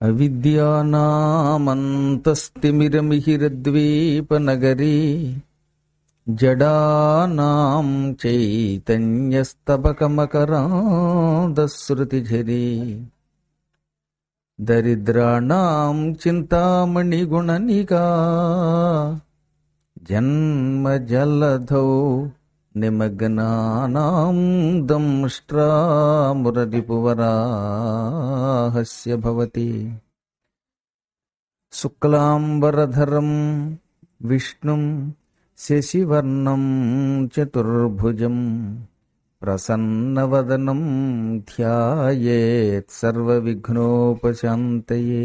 అవిద్యానామంతస్తిమిరమిహిరద్వీపనగరీ జడానాం చైతన్యస్తబకమకరాంధశ్రుతిఝరీ దరిద్రాణాం చింతామణిగుణనికా జన్మజలధౌ నిమగ్నానాం దంష్ట్రామురరిపువరాహస్య భవతి. శుక్లాంబరధరం విష్ణుం శశివర్ణం చతుర్భుజం ప్రసన్నవదనం ధ్యాయేత్ సర్వవిఘ్నోపశాంతయే.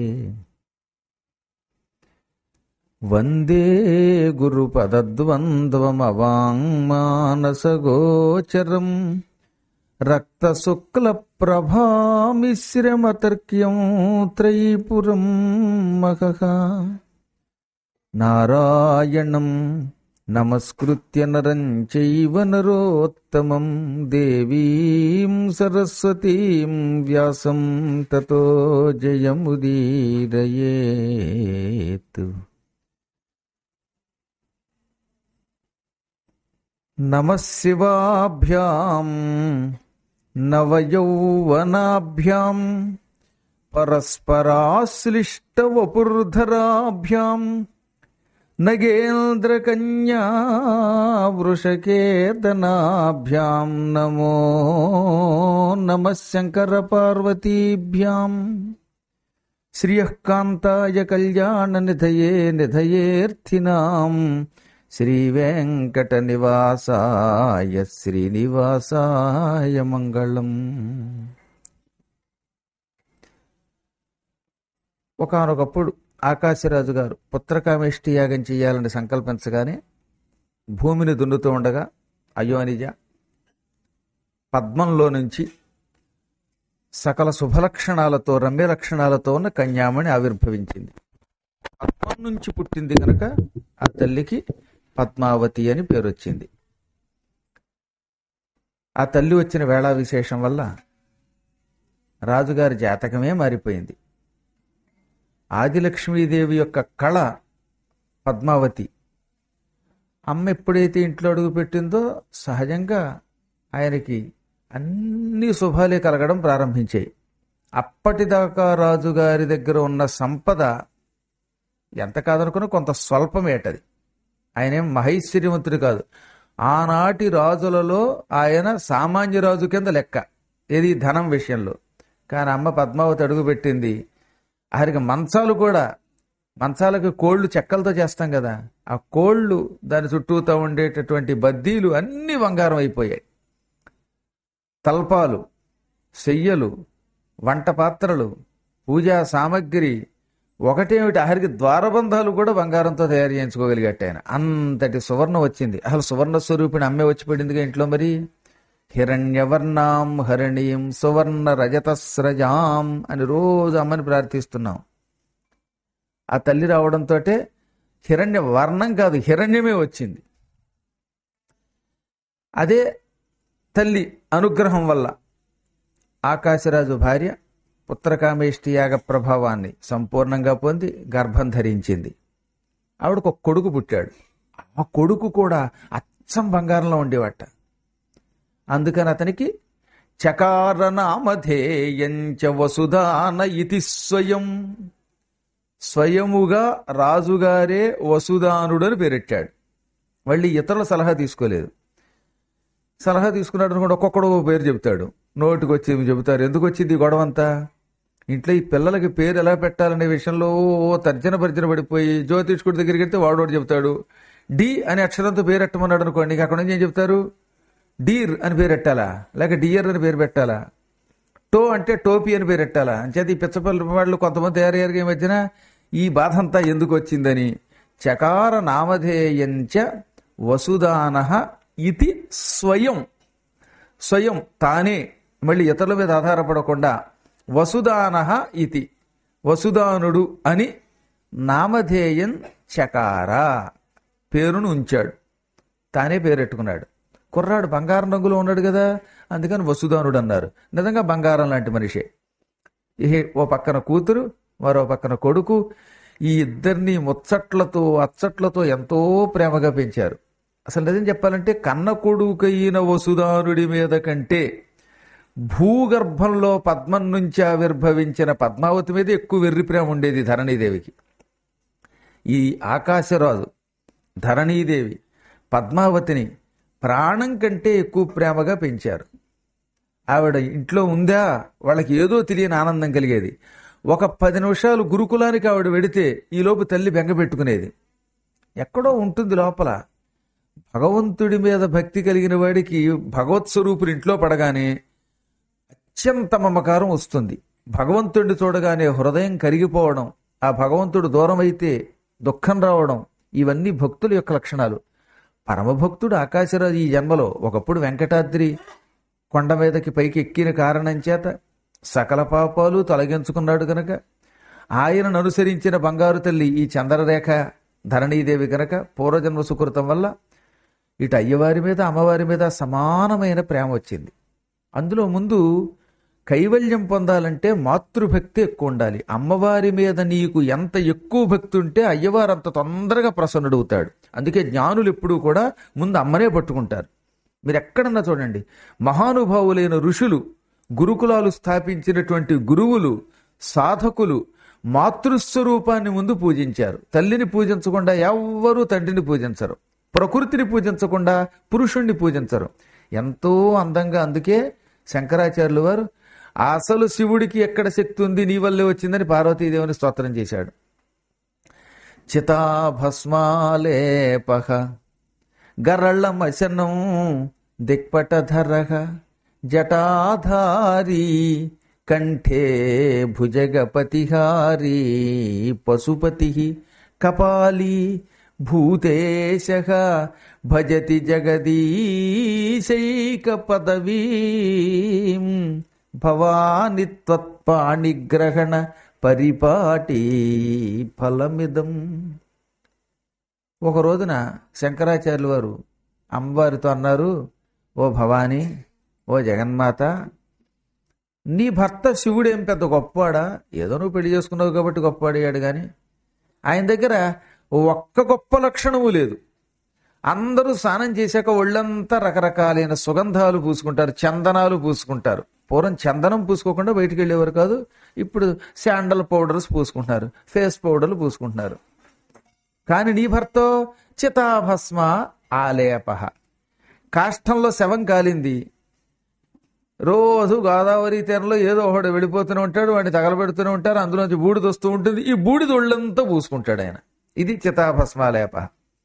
వందే గురుపదద్వంద్వమవాంగ్మానసగోచరం రక్తశుక్లప్రభామిశ్రమతర్క్యం త్రైపురం మహః. నారాయణం నమస్కృత్య నరం చైవ నరోత్తమం దేవీం సరస్వతీం వ్యాసం తతో జయముదీరయేత్. నమః శివాభ్యాం నవయౌవనాభ్యాం పరస్పరాశ్లిష్టవపుర్ధరాభ్యాం నగేంద్రకన్యా వృషకేతనాభ్యాం నమో నమః శంకరపార్వతీభ్యాం. శ్రియః కాంతాయ కళ్యాణనిధయే నిధయేర్థినాం శ్రీవేంకటనివాసాయ శ్రీనివాసాయ మంగళం. ఒకానొకప్పుడు ఆకాశరాజు గారు పుత్రకామేష్టి యాగం చేయాలని సంకల్పించగానే భూమిని దున్నుతూ ఉండగా అయోనిజ పద్మంలో నుంచి సకల శుభలక్షణాలతో రమ్య లక్షణాలతో ఉన్న కన్యామణి ఆవిర్భవించింది. పద్మం నుంచి పుట్టింది కనుక ఆ తల్లికి పద్మావతి అని పేరు వచ్చింది. ఆ తల్లి వచ్చిన వేళా విశేషం వల్ల రాజుగారి జాతకమే మారిపోయింది. ఆదిలక్ష్మీదేవి యొక్క కళ పద్మావతి. అమ్మ ఎప్పుడైతే ఇంట్లో అడుగు పెట్టిందో సహజంగా ఆయనకి అన్ని శుభాలే కలగడం ప్రారంభించాయి. అప్పటిదాకా రాజుగారి దగ్గర ఉన్న సంపద ఎంత కాదనుకున్నా కొంత స్వల్పమేటది. ఆయనేం మహైశ్వర్యవంతుడు కాదు. ఆనాటి రాజులలో ఆయన సామాన్య రాజు కింద లెక్క, ఏది ధనం విషయంలో. కానీ అమ్మ పద్మావతి అడుగుపెట్టింది. ఆయనకి మంచాలు కూడా, మంచాలకు కోళ్లు చెక్కలతో చేస్తాం కదా, ఆ కోళ్లు దాని చుట్టూతో ఉండేటటువంటి బద్దీలు అన్నీ బంగారం అయిపోయాయి. తల్పాలు, శయ్యలు, వంట పాత్రలు, పూజా సామగ్రి ఒకటేమిటి, ఆఖరికి ద్వారబంధాలు కూడా బంగారంతో తయారు చేయించుకోగలిగట్టు ఆయన. అంతటి సువర్ణ వచ్చింది. అసలు సువర్ణ స్వరూపిణి అమ్మే వచ్చి పడిందిగా ఇంట్లో. మరి హిరణ్యవర్ణాం హరిణీం సువర్ణ రజతస్రజాం అని రోజు అమ్మని ప్రార్థిస్తున్నాం. ఆ తల్లి రావడంతో హిరణ్య వర్ణం కాదు, హిరణ్యమే వచ్చింది. అదే తల్లి అనుగ్రహం వల్ల ఆకాశరాజు భార్య పుత్రకామేష్టి యాగ ప్రభావాన్ని సంపూర్ణంగా పొంది గర్భం ధరించింది. ఆవిడకు ఒక కొడుకు పుట్టాడు. ఆ కొడుకు కూడా అచ్చం బంగారంలో ఉండేవాట. అందుకని అతనికి చకారనామధేయంచ వసుధాన ఇతి స్వయం, స్వయముగా రాజుగారే వసుధానుడు అని పేరెట్టాడు. మళ్ళీ ఇతరుల సలహా తీసుకోలేదు. సలహా తీసుకున్నాడు అనుకోండి, ఒక్కొక్కడు పేరు చెబుతాడు, నోటికి వచ్చి చెబుతారు. ఎందుకు వచ్చింది గొడవంతా? ఇంట్లో ఈ పిల్లలకి పేరు ఎలా పెట్టాలనే విషయంలో తర్జన భర్జన పడిపోయి జ్యోతిష్కుడి దగ్గరికి వెళ్తే వాడోడు చెబుతాడు డి అనే అక్షరంతో పేరు పెట్టమన్నాడు అనుకోండి, అక్కడ నుంచి ఏం చెప్తారు, డీర్ అని పేరు పెట్టాలా, లేక డియర్ అని పేరు పెట్టాలా, టో అంటే టోపీ అని పేరు పెట్టాలా. అంచేత ఈ పిచ్చపల్లి వాళ్ళు కొంతమంది తయారయ్యారు ఈ మధ్యన. ఈ బాధ అంతా ఎందుకు వచ్చిందని చకార నామధేయంచ వసుదాన ఇది స్వయం, స్వయం తానే, మళ్ళీ ఇతరుల మీద ఆధారపడకుండా వసుదాన ఇది వసుదానుడు అని నామధేయం చకార పేరును ఉంచాడు. తానే పేరెట్టుకున్నాడు. కుర్రాడు బంగారం రంగులో ఉన్నాడు కదా, అందుకని వసుదానుడు అన్నారు. నిజంగా బంగారం లాంటి మనిషే. ఓ పక్కన కూతురు, మరో పక్కన కొడుకు. ఈ ఇద్దరిని ముచ్చట్లతో అచ్చట్లతో ఎంతో ప్రేమగా పెంచారు. అసలు నిజం చెప్పాలంటే కన్న కొడుకైన వసుధారుడి మీద కంటే భూగర్భంలో పద్మం నుంచి ఆవిర్భవించిన పద్మావతి మీద ఎక్కువ వెర్రి ప్రేమ ఉండేది ధరణీదేవికి. ఈ ఆకాశరాజు ధరణీదేవి పద్మావతిని ప్రాణం కంటే ఎక్కువ ప్రేమగా పెంచారు. ఆవిడ ఇంట్లో ఉందా వాళ్ళకి ఏదో తెలియని ఆనందం కలిగేది. ఒక 10 నిమిషాలు గురుకులానికి ఆవిడ వెడితే ఈలోపు తల్లి బెంగ పెట్టుకునేది. ఎక్కడో ఉంటుంది లోపల. భగవంతుడి మీద భక్తి కలిగిన వాడికి భగవత్ స్వరూపుడు ఇంట్లో పడగానే అత్యంత మమకారం వస్తుంది. భగవంతుడిని చూడగానే హృదయం కరిగిపోవడం, ఆ భగవంతుడు దూరం అయితే దుఃఖం రావడం, ఇవన్నీ భక్తుల యొక్క లక్షణాలు. పరమభక్తుడు ఆకాశరాజు ఈ జన్మలో ఒకప్పుడు వెంకటాద్రి కొండ మీదకి పైకి ఎక్కిన కారణం చేత సకల పాపాలు తొలగించుకున్నాడు కనుక, ఆయనను అనుసరించిన బంగారు తల్లి ఈ చంద్రరేఖ ధరణీదేవి కనుక పూర్వజన్మ సుకృతం వల్ల ఇటు అయ్యవారి మీద అమ్మవారి మీద సమానమైన ప్రేమ వచ్చింది. అందులో ముందు కైవల్యం పొందాలంటే మాతృభక్తి ఎక్కువ ఉండాలి. అమ్మవారి మీద నీకు ఎంత ఎక్కువ భక్తి ఉంటే అయ్యవారు అంత తొందరగా ప్రసన్నుడవుతాడు. అందుకే జ్ఞానులు ఎప్పుడూ కూడా ముందు అమ్మనే పట్టుకుంటారు. మీరు ఎక్కడన్నా చూడండి, మహానుభావులైన ఋషులు, గురుకులాలు స్థాపించినటువంటి గురువులు, సాధకులు మాతృస్వరూపాన్ని ముందు పూజించారు. తల్లిని పూజించకుండా ఎవ్వరూ తండ్రిని పూజించరు. ప్రకృతిని పూజించకుండా పురుషుణ్ణి పూజించరు. ఎంతో అందంగా అందుకే శంకరాచార్యులు వారు అసలు శివుడికి ఎక్కడ శక్తి ఉంది నీ వల్లే వచ్చిందని పార్వతీదేవిని స్తోత్రం చేశాడు. చితాభస్మాలేపహ గరళమశనం దిక్పటధరః జటాధారీ కంఠే భుజగపతిహారీ పశుపతి కపాలీ భూతేశః భజతి జగదీశైక పదవీం భవాని త్వత్పాణిగ్రహణ పరిపాటి ఫలమిదం. ఒక రోజున శంకరాచార్యులు వారు అమ్మవారితో అన్నారు, ఓ భవానీ, ఓ జగన్మాత, నీ భర్త శివుడేం పెద్ద గొప్పవాడా? ఏదో నువ్వు పెళ్లి చేసుకున్నావు కాబట్టి గొప్పవాడయ్యాడు, కానీ ఆయన దగ్గర ఒక్క గొప్ప లక్షణము లేదు. అందరూ స్నానం చేశాక ఒళ్ళంతా రకరకాలైన సుగంధాలు పూసుకుంటారు, చందనాలు పూసుకుంటారు. పూర్వం చందనం పూసుకోకుండా బయటికి వెళ్ళేవారు కాదు. ఇప్పుడు శాండల్ పౌడర్స్ పూసుకుంటున్నారు, ఫేస్ పౌడర్లు పూసుకుంటున్నారు. కానీ నీ భర్త చితాభస్మ ఆలేపహ, కాష్టంలో శవం కాలింది. రోజు గోదావరి తీరంలో ఏదో ఒకడు వెళ్ళిపోతూనే ఉంటాడు, వాడిని తగలబెడుతూనే ఉంటారు, అందులోంచి బూడిద వస్తూ ఉంటుంది. ఈ బూడిద ఒళ్ళంతా పూసుకుంటాడు ఆయన. ఇది చితాభస్మాలేప.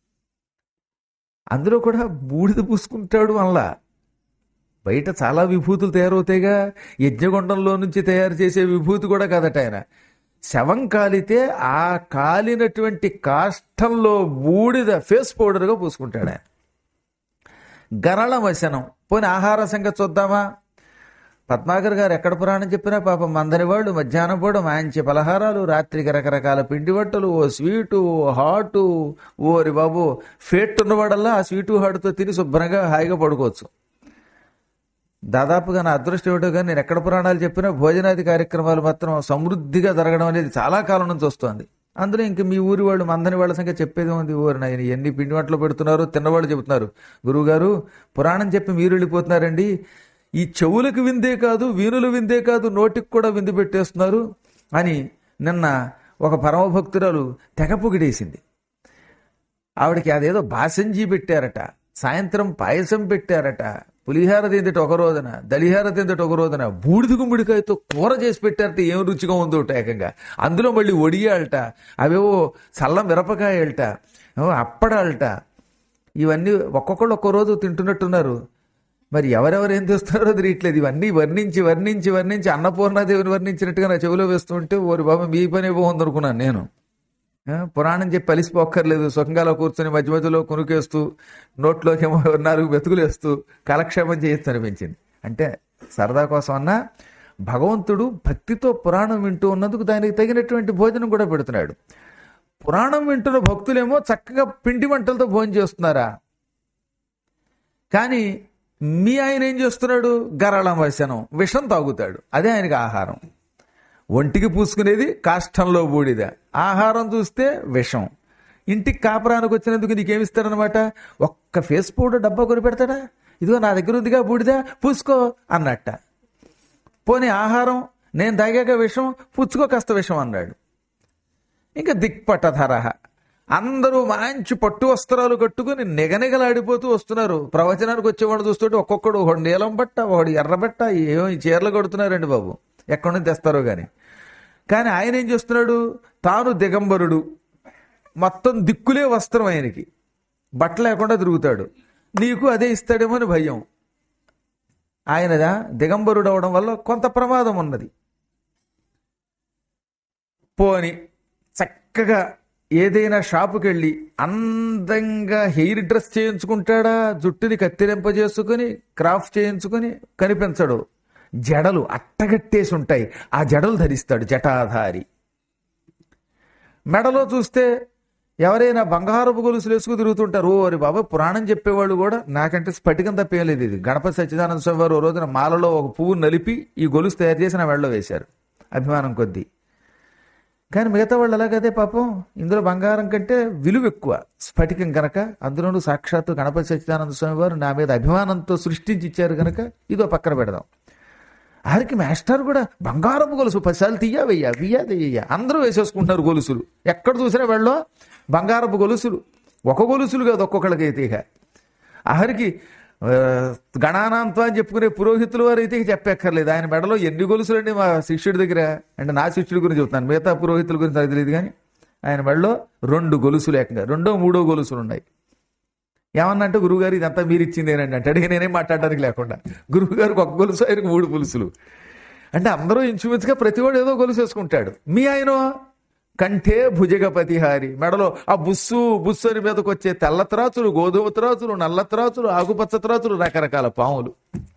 అందులో కూడా బూడిద పూసుకుంటాడు. వల్ల బయట చాలా విభూతులు తయారవుతాయిగా, యజ్ఞగుండంలో నుంచి తయారు చేసే విభూతి కూడా కాదట ఆయన. శవం కాలితే ఆ కాలినటువంటి కాష్టంలో బూడిద ఫేస్ పౌడర్గా పూసుకుంటాడు ఆయన. గరళ వశనం. పోనీ ఆహార సంగతి చూద్దామా? పద్మాకర్ గారు ఎక్కడ పురాణం చెప్పినా పాపం మందని వాళ్ళు మధ్యాహ్నం పూట మంచి పలహారాలు, రాత్రికి రకరకాల పిండి వంటలు, ఓ స్వీటు, ఓ హాటు. ఓరి బాబు, ఫేట్ ఉన్నవాడల్లా ఆ స్వీటు హాటుతో తిని శుభ్రంగా హాయిగా పడుకోవచ్చు. దాదాపుగా నా అదృష్టం ఏమిటో కానీ నేను ఎక్కడ పురాణాలు చెప్పినా భోజనాది కార్యక్రమాలు మాత్రం సమృద్ధిగా జరగడం అనేది చాలా కాలం నుంచి వస్తుంది. అందులో ఇంక మీ ఊరి వాళ్ళు మందని వాళ్ళ సంఖ్య చెప్పేది ఉంది. ఊరి నాయన ఎన్ని పిండి వంటలు పెడుతున్నారు, తిన్నవాళ్ళు చెబుతున్నారు, గురువుగారు పురాణం చెప్పి మీరు వెళ్ళిపోతున్నారండి, ఈ చెవులకు విందే కాదు, వీణులు విందే కాదు, నోటికి కూడా విందు పెట్టేస్తున్నారు అని నిన్న ఒక పరమభక్తురాలు తెగ పొగిడేసింది. ఆవిడకి అదేదో బాసంజీ పెట్టారట, సాయంత్రం పాయసం పెట్టారట, పులిహార తిందట ఒక రోజున, దలిహార తిందట ఒక రోజున, బూడిద గుమ్మడికాయతో కూర చేసి పెట్టారట. ఏం రుచిగా ఉందో ఏకంగా. అందులో మళ్ళీ ఒడియాలట, అవేవో చల్లం మిరపకాయలట, అప్పడాలట. ఇవన్నీ ఒక్కొక్కళ్ళు ఒక్కో రోజు తింటున్నట్టున్నారు. మరి ఎవరెవరు ఏం చేస్తున్నారో తెలియట్లేదు. ఇవన్నీ వర్ణించి వర్ణించి వర్ణించి అన్నపూర్ణాదేవిని వర్ణించినట్టుగా నా చెవిలో వేస్తుంటే ఓరి బాబా మీ పనే బాగుంది అనుకున్నాను నేను. పురాణం చెప్పి అలిసిపోక్కర్లేదు, సుఖంగా కూర్చొని మధ్య మధ్యలో కొనుకేస్తూ నోట్లోకి 4 మెతుకులు వేస్తూ కాలక్షేపం చేయొచ్చు అనిపించింది. అంటే సరదా కోసం అన్నా భగవంతుడు భక్తితో పురాణం వింటూ ఉన్నందుకు దానికి తగినటువంటి భోజనం కూడా పెడుతున్నాడు. పురాణం వింటున్న భక్తులేమో చక్కగా పిండి వంటలతో భోజనం చేస్తున్నారా? కానీ మీ ఆయన ఏం చేస్తున్నాడు? గరళం వశనం, విషం తాగుతాడు, అదే ఆయనకి ఆహారం. ఒంటికి పూసుకునేది కాష్టంలో బూడిద, ఆహారం చూస్తే విషం. ఇంటికి కాపురానికి వచ్చినందుకు నీకేమిస్తాడనమాట? ఒక్క ఫేస్ పౌడర్ డబ్బా కొని పెడతాడా? ఇదిగో నా దగ్గర ఉందిగా బూడిద, పూసుకో అన్నట్ట. పోనీ ఆహారం, నేను తాగాక విషం, పుచ్చుకో కాస్త విషం అన్నాడు. ఇంకా దిక్పటధర, అందరూ మంచి పట్టు వస్త్రాలు కట్టుకుని నిగనిగలాడిపోతూ వస్తున్నారు. ప్రవచనానికి వచ్చేవాడు చూస్తుంటే ఒక్కొక్కడు ఒకడు నీలం బట్ట, ఒకడు ఎర్రబట్ట, ఏమో ఈ చీరలు కడుతున్నారండి బాబు, ఎక్కడి నుంచి తెస్తారో కానీ. కానీ ఆయన ఏం చేస్తున్నాడు? తాను దిగంబరుడు, మొత్తం దిక్కులే వస్త్రం ఆయనకి, బట్ట లేకుండా తిరుగుతాడు. నీకు అదే ఇస్తాడేమో అని భయం. ఆయనదా దిగంబరుడు అవడం వల్ల కొంత ప్రమాదం ఉన్నది. పోని చక్కగా ఏదైనా షాపుకి వెళ్ళి అందంగా హెయిర్ డ్రెస్ చేయించుకుంటాడా, జుట్టుని కత్తిరింపజేసుకుని క్రాఫ్ట్ చేయించుకుని కనిపించడు. జడలు అట్టగట్టేసి ఉంటాయి, ఆ జడలు ధరిస్తాడు, జటాధారి. మెడలో చూస్తే ఎవరైనా బంగారపు గొలుసులు వేసుకు తిరుగుతుంటారు. ఓ అరే బాబా, పురాణం చెప్పేవాళ్ళు కూడా నాకంటే స్ఫటికం తప్పేం లేదు. ఇది గణపతి సచ్చిదానంద స్వామి వారు ఓ రోజున మాలలో ఒక పువ్వు నలిపి ఈ గొలుసు తయారు చేసి నా మెడలో వేశారు, అభిమానం కొద్దీ. కానీ మిగతా వాళ్ళు అలాగదే పాపం, ఇందులో బంగారం కంటే విలువ ఎక్కువ స్ఫటికం కనుక, అందులోనూ సాక్షాత్తు గణపతి సచ్చిదానంద స్వామి వారు నా మీద అభిమానంతో సృష్టించి ఇచ్చారు కనుక ఇదో పక్కన పెడదాం. ఆరికి మాస్టర్ కూడా బంగారపు గొలుసు 10 సార్లు తీయ వెయ్య వెయ్య తెయ్య అందరూ వేసేసుకుంటున్నారు గొలుసులు. ఎక్కడ చూసినా వెళ్ళో బంగారపు గొలుసులు, ఒక గొలుసులు కాదు ఒక్కొక్కళ్ళకైతే. ఇక ఆఖరికి గణానాంతం అని చెప్పుకునే పురోహితుల వారు అయితే చెప్పక్కర్లేదు, ఆయన మెడలో ఎన్ని గొలుసులు అండి. మా శిష్యుడి దగ్గర, అంటే నా శిష్యుడి గురించి చెప్తాను, మిగతా పురోహితుల గురించి నాకు తెలియదు, కానీ ఆయన మెడలో 2 గొలుసులు, ఏకంగా 2, 3 గొలుసులు ఉన్నాయి. ఏమన్నంటే గురువుగారు ఇదంతా మీరు ఇచ్చిందేనండి అంటే, అడిగి నేనేం మాట్లాడడానికి లేకుండా, గురువుగారికి 1 గొలుసు, ఆయనకు 3 గొలుసులు. అంటే అందరూ ఇంచుమించుగా ప్రతివాడు ఏదో గొలుసు వేసుకుంటాడు. మీ ఆయన కంఠే భుజగపతిహారి, మెడలో ఆ బుస్సు బుస్సుని మీదకి వచ్చే తెల్ల త్రాచులు, గోధుమ త్రాచులు, నల్ల త్రాచులు, ఆకుపచ్చ త్రాచులు, రకరకాల పాములు.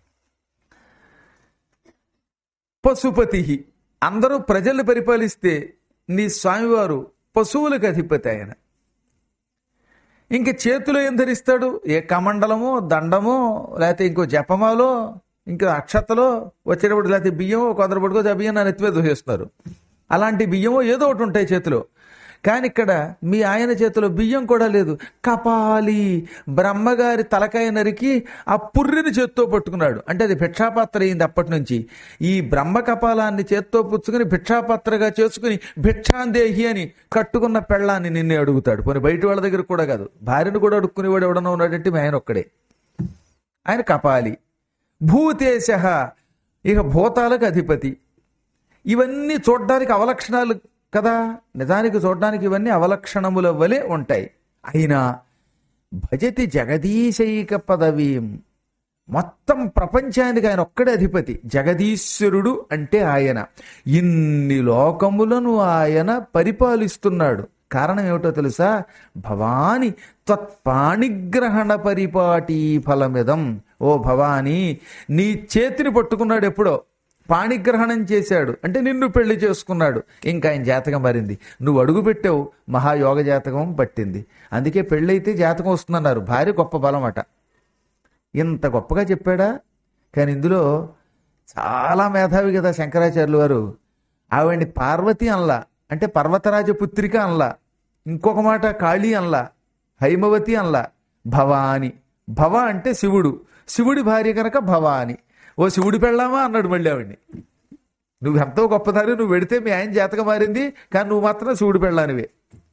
పశుపతి, అందరూ ప్రజల్ని పరిపాలిస్తే నీ స్వామివారు పశువులకు అధిపతి ఆయన. ఇంక చేతిలో ఏం ధరిస్తాడు? ఏ కమండలమో, దండమో, లేకపోతే ఇంకో జపమాలో, ఇంకా అక్షతలో, వచ్చేటప్పుడు లేకపోతే బియ్యం, కొందరు పట్టుకో ఆ బియ్యం నా నెత్తిమీద దోసేస్తున్నారు, అలాంటి బియ్యమో ఏదో ఒకటి ఉంటాయి చేతిలో. కానీ ఇక్కడ మీ ఆయన చేతిలో బియ్యం కూడా లేదు. కపాలి, బ్రహ్మగారి తలకాయ నరికి ఆ పుర్రిని చేత్తో పట్టుకున్నాడు. అంటే అది భిక్షాపాత్ర అయింది అప్పటి నుంచి. ఈ బ్రహ్మ కపాలాన్ని చేత్తో పుచ్చుకుని భిక్షాపాత్రగా చేసుకుని భిక్షాందేహి అని కట్టుకున్న పెళ్ళాన్ని నిన్నే అడుగుతాడు. పోనీ బయట వాళ్ళ దగ్గర కూడా కాదు, భార్యను కూడా అడుక్కునేవాడు ఎవడన్నా ఉన్నాడంటే మీ ఆయన ఒక్కడే. ఆయన కపాలి. భూతేశ, ఇక భూతాలకు అధిపతి. ఇవన్నీ చూడ్డానికి అవలక్షణాలు కదా, నిజానికి చూడడానికి ఇవన్నీ అవలక్షణముల వలె ఉంటాయి. అయినా భజతి జగదీశైక పదవీం, మొత్తం ప్రపంచానికి ఆయన ఒక్కడే అధిపతి. జగదీశ్వరుడు అంటే ఆయన. ఇన్ని లోకములను ఆయన పరిపాలిస్తున్నాడు. కారణం ఏమిటో తెలుసా? భవాని త్వత్పాణిగ్రహణ పరిపాటీ ఫలమిదం. ఓ భవానీ, నీ చేతిని పట్టుకున్నాడు ఎప్పుడో, పాణిగ్రహణం చేశాడు అంటే నిన్ను పెళ్లి చేసుకున్నాడు. ఇంకా ఆయన జాతకం మారింది. నువ్వు అడుగు పెట్టావు, మహాయోగ జాతకం పట్టింది. అందుకే పెళ్ళైతే జాతకం వస్తుందన్నారు. భార్య గొప్ప బలం అట. ఇంత గొప్పగా చెప్పాడా? కానీ ఇందులో చాలా మేధావి కదా శంకరాచార్యులు వారు. ఆవిడ్ని పార్వతి అనలా, అంటే పర్వతరాజ పుత్రిక అనలా, ఇంకొక మాట కాళీ అనలా, హైమవతి అనలా, భవాని. భవ అంటే శివుడు, శివుడి భార్య కనుక భవాని. ఓ శివుడి పెళ్ళామా అన్నాడు మళ్ళీ ఆవిడ్ని. నువ్వు ఎంతో గొప్పదారి, నువ్వు వెడితే మీ ఆయన జాతకం మారింది, కానీ నువ్వు మాత్రం శివుడి పెళ్ళానివే.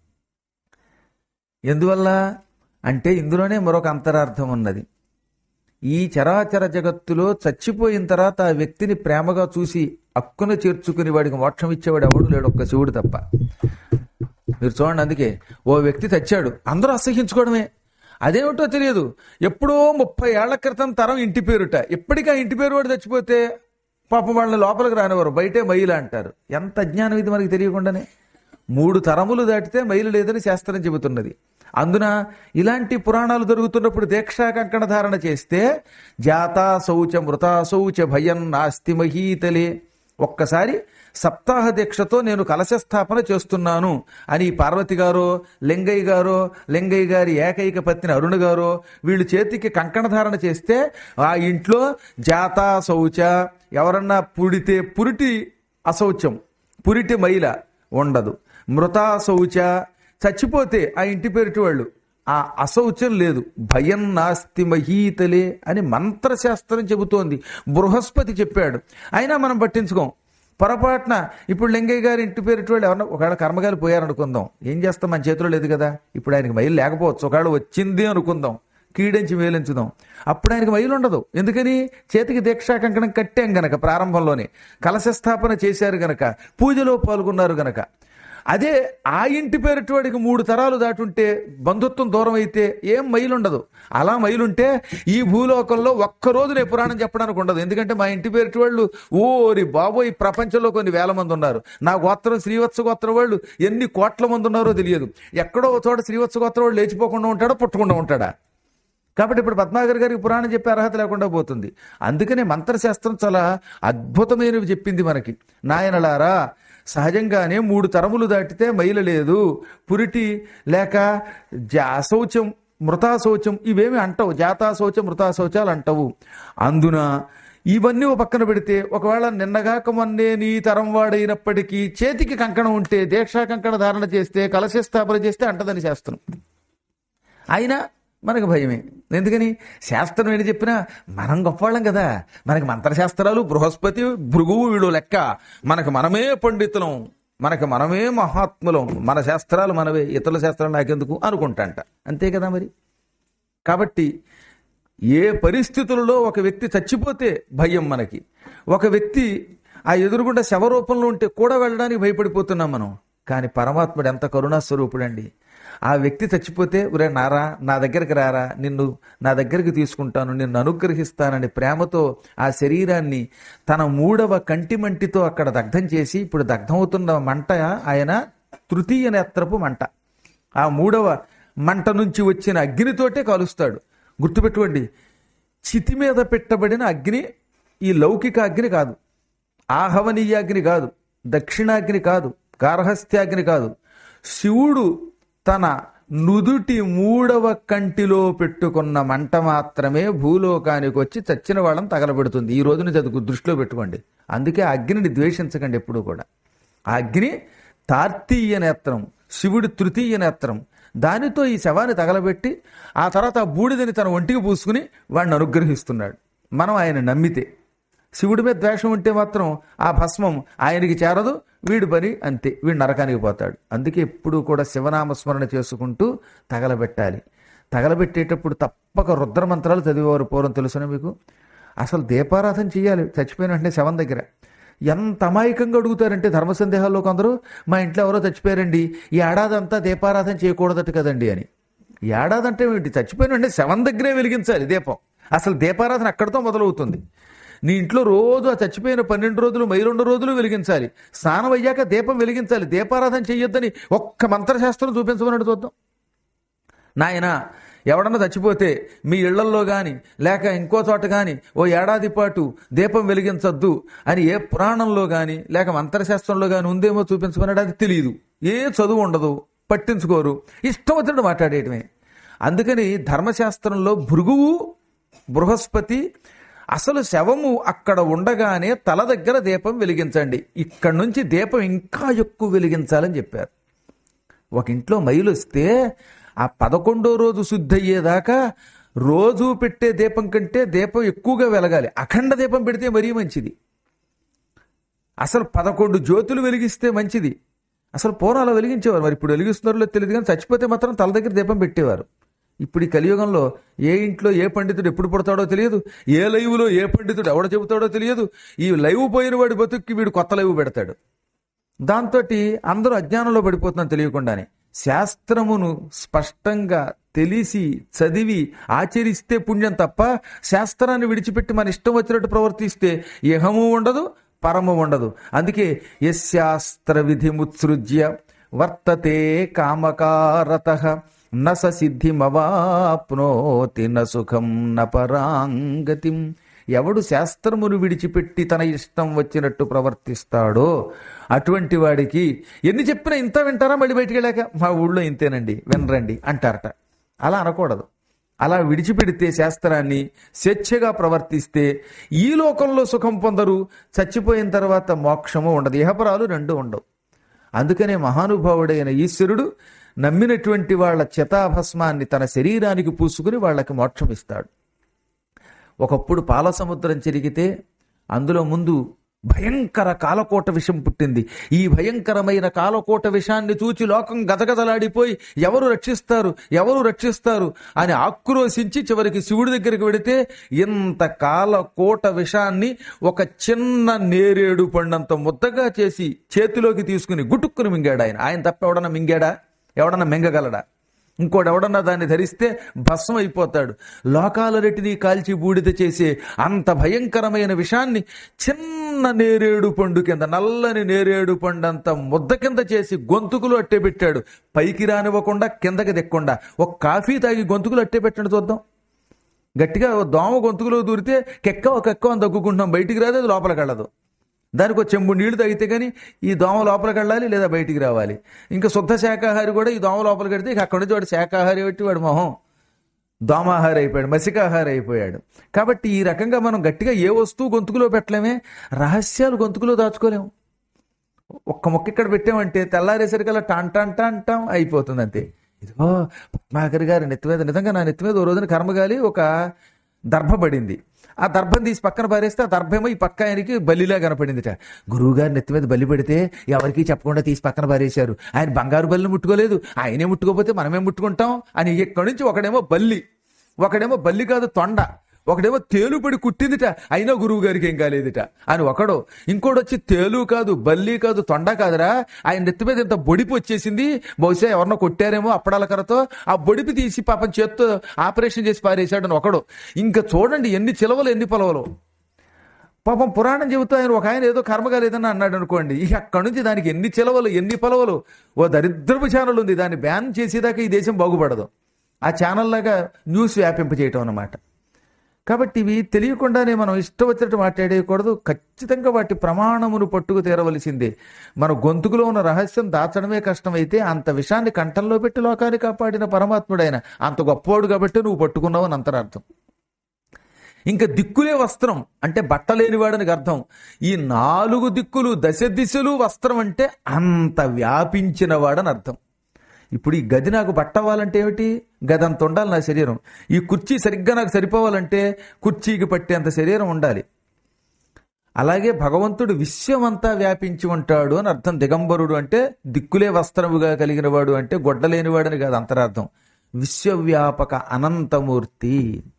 ఎందువల్ల అంటే ఇందులోనే మరొక అంతరార్థం ఉన్నది. ఈ చరాచర జగత్తులో చచ్చిపోయిన తర్వాత ఆ వ్యక్తిని ప్రేమగా చూసి అక్కున చేర్చుకుని వాడికి మోక్షం ఇచ్చేవాడు ఎవడు లేడు, ఒక్క శివుడు తప్ప. మీరు చూడండి, అందుకే ఓ వ్యక్తి చచ్చాడు, అందరూ అసహించుకోవడమే. అదేమిటో తెలియదు, ఎప్పుడో 30 ఏళ్ల క్రితం తరం ఇంటి పేరుట. ఎప్పటికీ ఆ ఇంటి పేరు వాడు చచ్చిపోతే పాపం వాళ్ళని లోపలికి రానివారు, బయటే మైలు అంటారు. ఎంత అజ్ఞానం ఇది మనకి తెలియకుండానే. 3 తరములు దాటితే మైలు లేదని శాస్త్రం చెబుతున్నది. అందున ఇలాంటి పురాణాలు జరుగుతున్నప్పుడు దీక్షా కంకణ ధారణ చేస్తే జాతా శౌచ మృతా శౌచ భయం నాస్తి మహీతలే. ఒక్కసారి సప్తాహ దీక్షతో నేను కలశ స్థాపన చేస్తున్నాను అని పార్వతి గారో, లింగయ్య గారో, లింగయ్య గారి ఏకైక పత్ని అరుణ గారో వీళ్ళు చేతికి కంకణ ధారణ చేస్తే ఆ ఇంట్లో జాతా శౌచ, ఎవరన్నా పుడితే పురిటి అశౌచం, పురిటి మైల ఉండదు. మృతా శౌచ, చచ్చిపోతే ఆ ఇంటి పేరిటి వాళ్ళు ఆ అశౌచం లేదు. భయం నాస్తి మహీతలే అని మంత్రశాస్త్రం చెబుతోంది, బృహస్పతి చెప్పాడు. అయినా మనం పట్టించుకోం. పొరపాటున ఇప్పుడు లింగయ్య గారి ఇంటి పేరిటి వాళ్ళు ఎవరన్నా ఒకవేళ కర్మగాలి పోయారనుకుందాం, ఏం చేస్తాం, మన చేతిలో లేదు కదా. ఇప్పుడు ఆయనకి మైలు లేకపోవచ్చు, ఒకవేళ వచ్చింది అనుకుందాం, కీడించి వేలించుదాం, అప్పుడు ఆయనకి మైలు ఉండదు. ఎందుకని? చేతికి దీక్షా కంకణం కట్టాం గనక, ప్రారంభంలోనే కలశస్థాపన చేశారు గనక, పూజలో పాల్గొన్నారు గనక. అదే ఆ ఇంటి పేరిటి వాడికి 3 తరాలు దాటుంటే, బంధుత్వం దూరం అయితే ఏం మైలుండదు. అలా మైలుంటే ఈ భూలోకంలో ఒక్కరోజు నేను పురాణం చెప్పడానికి ఉండదు. ఎందుకంటే మా ఇంటి పేరిటి వాళ్ళు ఓరి బాబోయ్ ప్రపంచంలో కొన్ని వేల మంది ఉన్నారు. నా గోత్రం శ్రీవత్స గోత్రం వాళ్ళు ఎన్ని కోట్ల మంది ఉన్నారో తెలియదు. ఎక్కడో ఒక చోట శ్రీవత్స గోత్రం వాళ్ళు లేచిపోకుండా ఉంటాడా, పుట్టకుండా ఉంటాడా? కాబట్టి ఇప్పుడు పద్మాగర్ గారికి పురాణం చెప్పే అర్హత లేకుండా పోతుంది. అందుకనే మంత్రశాస్త్రం చాలా అద్భుతమైనవి చెప్పింది మనకి. నాయనలారా, సహజంగానే 3 తరములు దాటితే మైల లేదు, పురిటి లేక అశౌచం మృతాశౌచం ఇవేమి అంటవు, జాతాశౌచం మృతాశౌచాలు అంటవు. అందున ఇవన్నీ ఓ పక్కన పెడితే, ఒకవేళ నిన్నగాక మొన్నే నీ తరం వాడైనప్పటికీ చేతికి కంకణం ఉంటే, దీక్షా కంకణ ధారణ చేస్తే, కలశ స్థాపన చేస్తే అంటదని శాస్త్రం. అయినా మనకు భయమే. ఎందుకని? శాస్త్రం ఏంటి చెప్పినా మనం గొప్పవాళ్ళం కదా, మనకి మంత్రశాస్త్రాలు బృహస్పతి భృగువు వీడు లెక్క, మనకు మనమే పండితులం, మనకు మనమే మహాత్ములం, మన శాస్త్రాలు మనవే, ఇతరుల శాస్త్రాలు నాకెందుకు అనుకుంటాంట. అంతే కదా మరి. కాబట్టి ఏ పరిస్థితులలో ఒక వ్యక్తి చచ్చిపోతే భయం మనకి, ఒక వ్యక్తి ఆ ఎదురుగుండా శవరూపంలో ఉంటే కూడా వెళ్ళడానికి భయపడిపోతున్నాం మనం. కానీ పరమాత్ముడు ఎంత కరుణాస్వరూపుడండి. ఆ వ్యక్తి చచ్చిపోతే, ఒరే నారా నా దగ్గరికి రారా, నిన్ను నా దగ్గరికి తీసుకుంటాను, నిన్ను అనుగ్రహిస్తానని ప్రేమతో ఆ శరీరాన్ని తన 3వ కంటిమంటితో అక్కడ దగ్ధం చేసి, ఇప్పుడు దగ్ధమవుతున్న మంట ఆయన తృతీయ నేత్రపు మంట. ఆ 3వ మంట నుంచి వచ్చిన అగ్నితోటే కాలుస్తాడు. గుర్తుపెట్టుకోండి, చితి మీద పెట్టబడిన అగ్ని ఈ లౌకిక అగ్ని కాదు, ఆహవనీయాగ్ని కాదు, దక్షిణాగ్ని కాదు, గార్హస్థ్యాగ్ని కాదు. శివుడు తన నుదుటి 3వ కంటిలో పెట్టుకున్న మంట మాత్రమే భూలోకానికి వచ్చి చచ్చిన వాళ్ళని తగలబెడుతుంది. ఈ రోజున చదువు దృష్టిలో పెట్టుకోండి. అందుకే ఆ అగ్నిని ద్వేషించకండి ఎప్పుడూ కూడా. ఆ అగ్ని తార్తీయ నేత్రం, శివుడి తృతీయ నేత్రం. దానితో ఈ శవాన్ని తగలబెట్టి ఆ తర్వాత ఆ బూడిదని తన ఒంటికి పూసుకుని వాడిని అనుగ్రహిస్తున్నాడు. మనం ఆయన నమ్మితే. శివుడి మీద ద్వేషం ఉంటే మాత్రం ఆ భస్మం ఆయనకి చేరదు, వీడి పని అంతే, వీడు నరకానికి పోతాడు. అందుకే ఎప్పుడూ కూడా శివనామస్మరణ చేసుకుంటూ తగలబెట్టాలి. తగలబెట్టేటప్పుడు తప్పక రుద్రమంత్రాలు చదివేవారు పూర్వం, తెలుసునా మీకు? అసలు దీపారాధన చేయాలి చచ్చిపోయిన వెంటనే శవం దగ్గర. ఎంత అమాయకంగా అడుగుతారంటే ధర్మ సందేహాల్లో కొందరు, మా ఇంట్లో ఎవరో చచ్చిపోయారండి, ఈ ఏడాది అంతా దీపారాధన చేయకూడదట కదండి అని. ఏడాది అంటే ఏంటి? చచ్చిపోయిన వెంటనే శవం దగ్గరే వెలిగించాలి దీపం. అసలు దీపారాధన అక్కడితో మొదలవుతుంది. నీ ఇంట్లో రోజు ఆ చచ్చిపోయిన 12 రోజులు 2 రోజులు వెలిగించాలి. స్నానం అయ్యాక దీపం వెలిగించాలి. దీపారాధన చెయ్యొద్దని ఒక్క మంత్రశాస్త్రం చూపించమన్నట్టు చూద్దాం. నాయనా, ఎవడన్నా చచ్చిపోతే మీ ఇళ్లల్లో కానీ లేక ఇంకో చోట కానీ ఓ ఏడాది పాటు దీపం వెలిగించొద్దు అని ఏ పురాణంలో కానీ లేక మంత్రశాస్త్రంలో కానీ ఉందేమో చూపించమన్నాడు. అది తెలియదు, ఏ చదువు ఉండదు, పట్టించుకోరు, ఇష్టం వచ్చినట్టు మాట్లాడేయటమే. అందుకని ధర్మశాస్త్రంలో భృగువు బృహస్పతి అసలు శవము అక్కడ ఉండగానే తల దగ్గర దీపం వెలిగించండి, ఇక్కడి నుంచి దీపం ఇంకా ఎక్కువ వెలిగించాలని చెప్పారు. ఒక ఇంట్లో మైలు వస్తే ఆ 11వ రోజు శుద్ధి అయ్యేదాకా రోజు పెట్టే దీపం కంటే దీపం ఎక్కువగా వెలగాలి. అఖండ దీపం పెడితే మరీ మంచిది. అసలు 11 జ్యోతులు వెలిగిస్తే మంచిది. అసలు పూర్వం అలా వెలిగించేవారు, మరి ఇప్పుడు వెలిగిస్తున్నారో తెలియదు, కానీ చచ్చిపోతే మాత్రం తల దగ్గర దీపం పెట్టేవారు. ఇప్పుడు ఈ కలియుగంలో ఏ ఇంట్లో ఏ పండితుడు ఎప్పుడు పుడతాడో తెలియదు, ఏ లైవ్లో ఏ పండితుడు ఎవడ చెబుతాడో తెలియదు. ఈ లైవ్ పోయిన వాడి బతుక్కి వీడు కొత్త లైవ్ పెడతాడు. దాంతో అందరూ అజ్ఞానంలో పడిపోతున్నాం తెలియకుండానే. శాస్త్రమును స్పష్టంగా తెలిసి చదివి ఆచరిస్తే పుణ్యం తప్ప శాస్త్రాన్ని విడిచిపెట్టి మన ఇష్టం వచ్చినట్టు ప్రవర్తిస్తే ఇహము ఉండదు, పరము ఉండదు. అందుకే యశాస్త్ర విధిముత్సృజ్య వర్తతే కామకారతః న స సిద్ధిమవాప్నోతి న సుఖం న పరాంగతిం. ఎవడు శాస్త్రమును విడిచిపెట్టి తన ఇష్టం వచ్చినట్టు ప్రవర్తిస్తాడో అటువంటి వాడికి ఎన్ని చెప్పినా ఇంత వింటారా, మళ్ళీ బయటికి వెళ్ళాక మా ఊళ్ళో ఇంతేనండి వినరండి అంటారట. అలా అనకూడదు. అలా విడిచిపెడితే శాస్త్రాన్ని, స్వేచ్ఛగా ప్రవర్తిస్తే ఈ లోకంలో సుఖం పొందరు, చచ్చిపోయిన తర్వాత మోక్షము ఉండదు, ఇహపరాలు రెండు ఉండవు. అందుకనే మహానుభావుడైన ఈశ్వరుడు నమ్మినటువంటి వాళ్ళ చితాభస్మాన్ని తన శరీరానికి పూసుకుని వాళ్ళకి మోక్షం ఇస్తాడు. ఒకప్పుడు పాల సముద్రం చెరిగితే అందులో ముందు భయంకర కాలకోట విషం పుట్టింది. ఈ భయంకరమైన కాలకోట విషాన్ని చూచి లోకం గదగదలాడిపోయి ఎవరు రక్షిస్తారు, ఎవరు రక్షిస్తారు అని ఆక్రోశించి చివరికి శివుడి దగ్గరికి వెడితే ఇంత కాలకోట విషాన్ని ఒక చిన్న నేరేడు పండంత ముద్దగా చేసి చేతిలోకి తీసుకుని గుటుక్కుని మింగాడు ఆయన. ఆయన తప్ప ఎవడన్నా మింగాడా? ఎవడన్నా మింగగలడా? ఇంకోటి ఎవడన్నా దాన్ని ధరిస్తే భస్మం అయిపోతాడు. లోకాలన్నిటినీ కాల్చి బూడిద చేసే అంత భయంకరమైన విషాన్ని చిన్న నేరేడు పండు కింద, నల్లని నేరేడు పండు అంత ముద్ద కింద చేసి గొంతుకులు అట్టే పెట్టాడు. పైకి రానివ్వకుండా, కిందకి దిక్కుండా. ఒక కాఫీ తాగి గొంతుకులు అట్టే పెట్టండి చూద్దాం. గట్టిగా దోమ గొంతుకులో దూరితే కెక్క అని దగ్గుకుంటున్నాం, బయటికి రాదు, అది లోపలికి వెళ్ళదు. దానికి ఒక చెంబు నీళ్లు తాగితే కానీ ఈ దోమ లోపలికి వెళ్ళాలి లేదా బయటికి రావాలి. ఇంకా శుద్ధ శాకాహారి కూడా ఈ దోమ లోపలికి వెడితే ఇక అక్కడి నుంచి వాడు శాకాహారి పెట్టి వాడు మొహం దోమాహారి అయిపోయాడు, మసికాహారి అయిపోయాడు. కాబట్టి ఈ రకంగా మనం గట్టిగా ఏ వస్తువు గొంతుకులో పెట్టలేమే, రహస్యాలు గొంతుకులో దాచుకోలేము. ఒక్క మొక్క ఇక్కడ పెట్టామంటే తెల్లారేసరికల్లా టాన్ టాన్ టాన్ టాన్ అయిపోతుంది అంతే. ఇదిగో పద్మాకర్ గారి నెత్తి మీద, నిజంగా నా నెత్తి మీద ఓ రోజున కర్మగాలి ఒక దర్భ పడింది. ఆ దర్భం తీసి పక్కన పారేస్తే ఆ దర్భేమో ఈ పక్క ఆయనకి బల్లిలా కనపడిందిట. గురువుగారి నెత్తి మీద బల్లి పడితే ఎవరికి చెప్పకుండా తీసి పక్కన పారేశారు. ఆయన బంగారు బల్లిని ముట్టుకోలేదు, ఆయనే ముట్టుకోకపోతే మనమే ముట్టుకుంటాం అని ఇక్కడి నుంచి ఒకడేమో బల్లి కాదు తొండ, ఒకడేమో తేలుపడి కుట్టిందిట, అయినా గురువు గారికి ఏం కాలేదిట అని ఒకడు. ఇంకోటి వచ్చి తేలు కాదు, బల్లి కాదు, తొండ కాదురా, ఆయన నెత్తి మీద ఇంత బొడిపు వచ్చేసింది, బహుశా ఎవరినో కొట్టారేమో అప్పడాల కర్రతో, ఆ బొడిపి తీసి పాపం చేత్తో ఆపరేషన్ చేసి పారేశాడు అని ఒకడు. ఇంకా చూడండి ఎన్ని చిలవలు ఎన్ని పొలవలు. పాపం పురాణం చెబుతూ ఆయన ఒక ఆయన ఏదో కర్మగా లేదని అన్నాడు అనుకోండి, ఇక అక్కడి నుంచి దానికి ఎన్ని చిలవలు ఎన్ని పొలవలు. ఓ దరిద్రపు ఛానల్ ఉంది, దాన్ని బ్యాన్ చేసేదాకా ఈ దేశం బాగుపడదు. ఆ ఛానల్ లాగా న్యూస్ వ్యాపింప చేయటం అన్నమాట. కాబట్టి ఇవి తెలియకుండానే మనం ఇష్టం వచ్చినట్టు మాట్లాడేయకూడదు. ఖచ్చితంగా వాటి ప్రమాణమును పట్టుకు తీరవలసిందే. మన గొంతుకులో ఉన్న రహస్యం దాచడమే కష్టమైతే అంత విషయాన్ని కంఠంలో పెట్టి లోకాన్ని కాపాడిన పరమాత్ముడైన అంత గొప్పవాడు కాబట్టి నువ్వు పట్టుకున్నావు అని అంతరార్థం. ఇంకా దిక్కులే వస్త్రం అంటే బట్టలేనివాడని అర్థం. ఈ 4 దిక్కులు, దశ దిశలు వస్త్రం అంటే అంత వ్యాపించిన వాడని అర్థం. ఇప్పుడు ఈ గది నాకు పట్టవాలంటే ఏమిటి? గది అంత ఉండాలి నా శరీరం. ఈ కుర్చీ సరిగ్గా నాకు సరిపోవాలంటే కుర్చీకి పట్టేంత శరీరం ఉండాలి. అలాగే భగవంతుడు విశ్వమంతా వ్యాపించి ఉంటాడు అని అర్థం. దిగంబరుడు అంటే దిక్కులే వస్త్రముగా కలిగిన వాడు అంటే గొడ్డలేనివాడని కాదు అంతరార్థం. విశ్వవ్యాపక అనంతమూర్తి.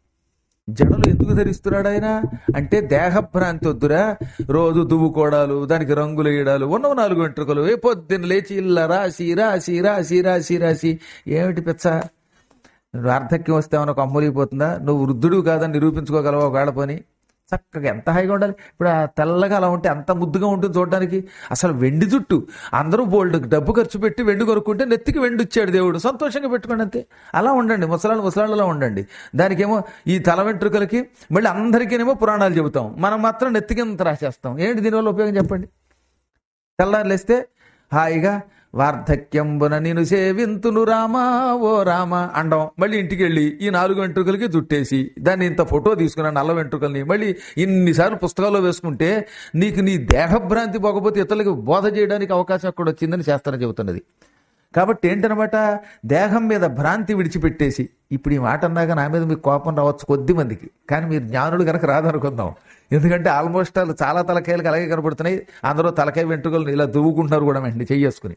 జడలు ఎందుకు ధరిస్తున్నాడు ఆయన అంటే దేహభ్రాంతి వద్దురా, రోజు దువ్వుకోవడాలు, దానికి రంగులు వేయడాలు, ఉన్నవ 4 వెంట్రుకలు, ఏ పొద్దున్న లేచి ఇల్ల రాసి రాసి రాసి రాసి రాసి ఏమిటి పిచ్చ? వార్ధక్యం వస్తే ఏమైనా కొమ్మలిపోతుందా? నువ్వు వృద్ధుడు కాదని నిరూపించుకోగలవా ఒకవేళ పని? చక్కగా ఎంత హాయిగా ఉండాలి. ఇప్పుడు ఆ తెల్లగా అలా ఉంటే అంత ముద్దుగా ఉంటుంది చూడడానికి. అసలు వెండి జుట్టు, అందరూ బోల్డ్ డబ్బు ఖర్చు పెట్టి వెండి కొనుక్కుంటే నెత్తికి వెండి ఇచ్చాడు దేవుడు, సంతోషంగా పెట్టుకోండి అంతే. అలా ఉండండి, ముసలాళ్ళలా ఉండండి. దానికేమో ఈ తల వెంట్రుకలకి మళ్ళీ అందరికీనేమో పురాణాలు చెబుతాం, మనం మాత్రం నెత్తికి అంత రాసేస్తాం. ఏంటి దీనివల్ల ఉపయోగం చెప్పండి? తెల్లారులేస్తే హాయిగా వార్ధక్యంబున నిన్ను సేవింతును రామా ఓ రామ అండం, మళ్ళీ ఇంటికి వెళ్ళి ఈ 4 వెంట్రుకలకి జుట్టేసి దాన్ని ఇంత ఫోటో తీసుకున్నాను నల్ల వెంట్రుకల్ని మళ్ళీ ఇన్నిసార్లు పుస్తకాల్లో వేసుకుంటే నీకు నీ దేహభ్రాంతి పోకపోతే ఇతరులకు బోధ చేయడానికి అవకాశం అక్కడ వచ్చిందని శాస్త్రం చెబుతున్నది. కాబట్టి ఏంటనమాట, దేహం మీద భ్రాంతి విడిచిపెట్టేసి, ఇప్పుడు ఈ మాట అన్నాక నా మీద మీకు కోపం రావచ్చు కొద్ది మందికి, కానీ మీరు జ్ఞానులు కనుక రాదనుకుందాం. ఎందుకంటే ఆల్మోస్ట్ వాళ్ళు చాలా తలకాయలకు అలాగే కనపడుతున్నాయి. అందరూ తలకాయ వెంట్రుకలు ఇలా దువ్వుకుంటున్నారు కూడా వెంటనే చెయ్యేసుకుని.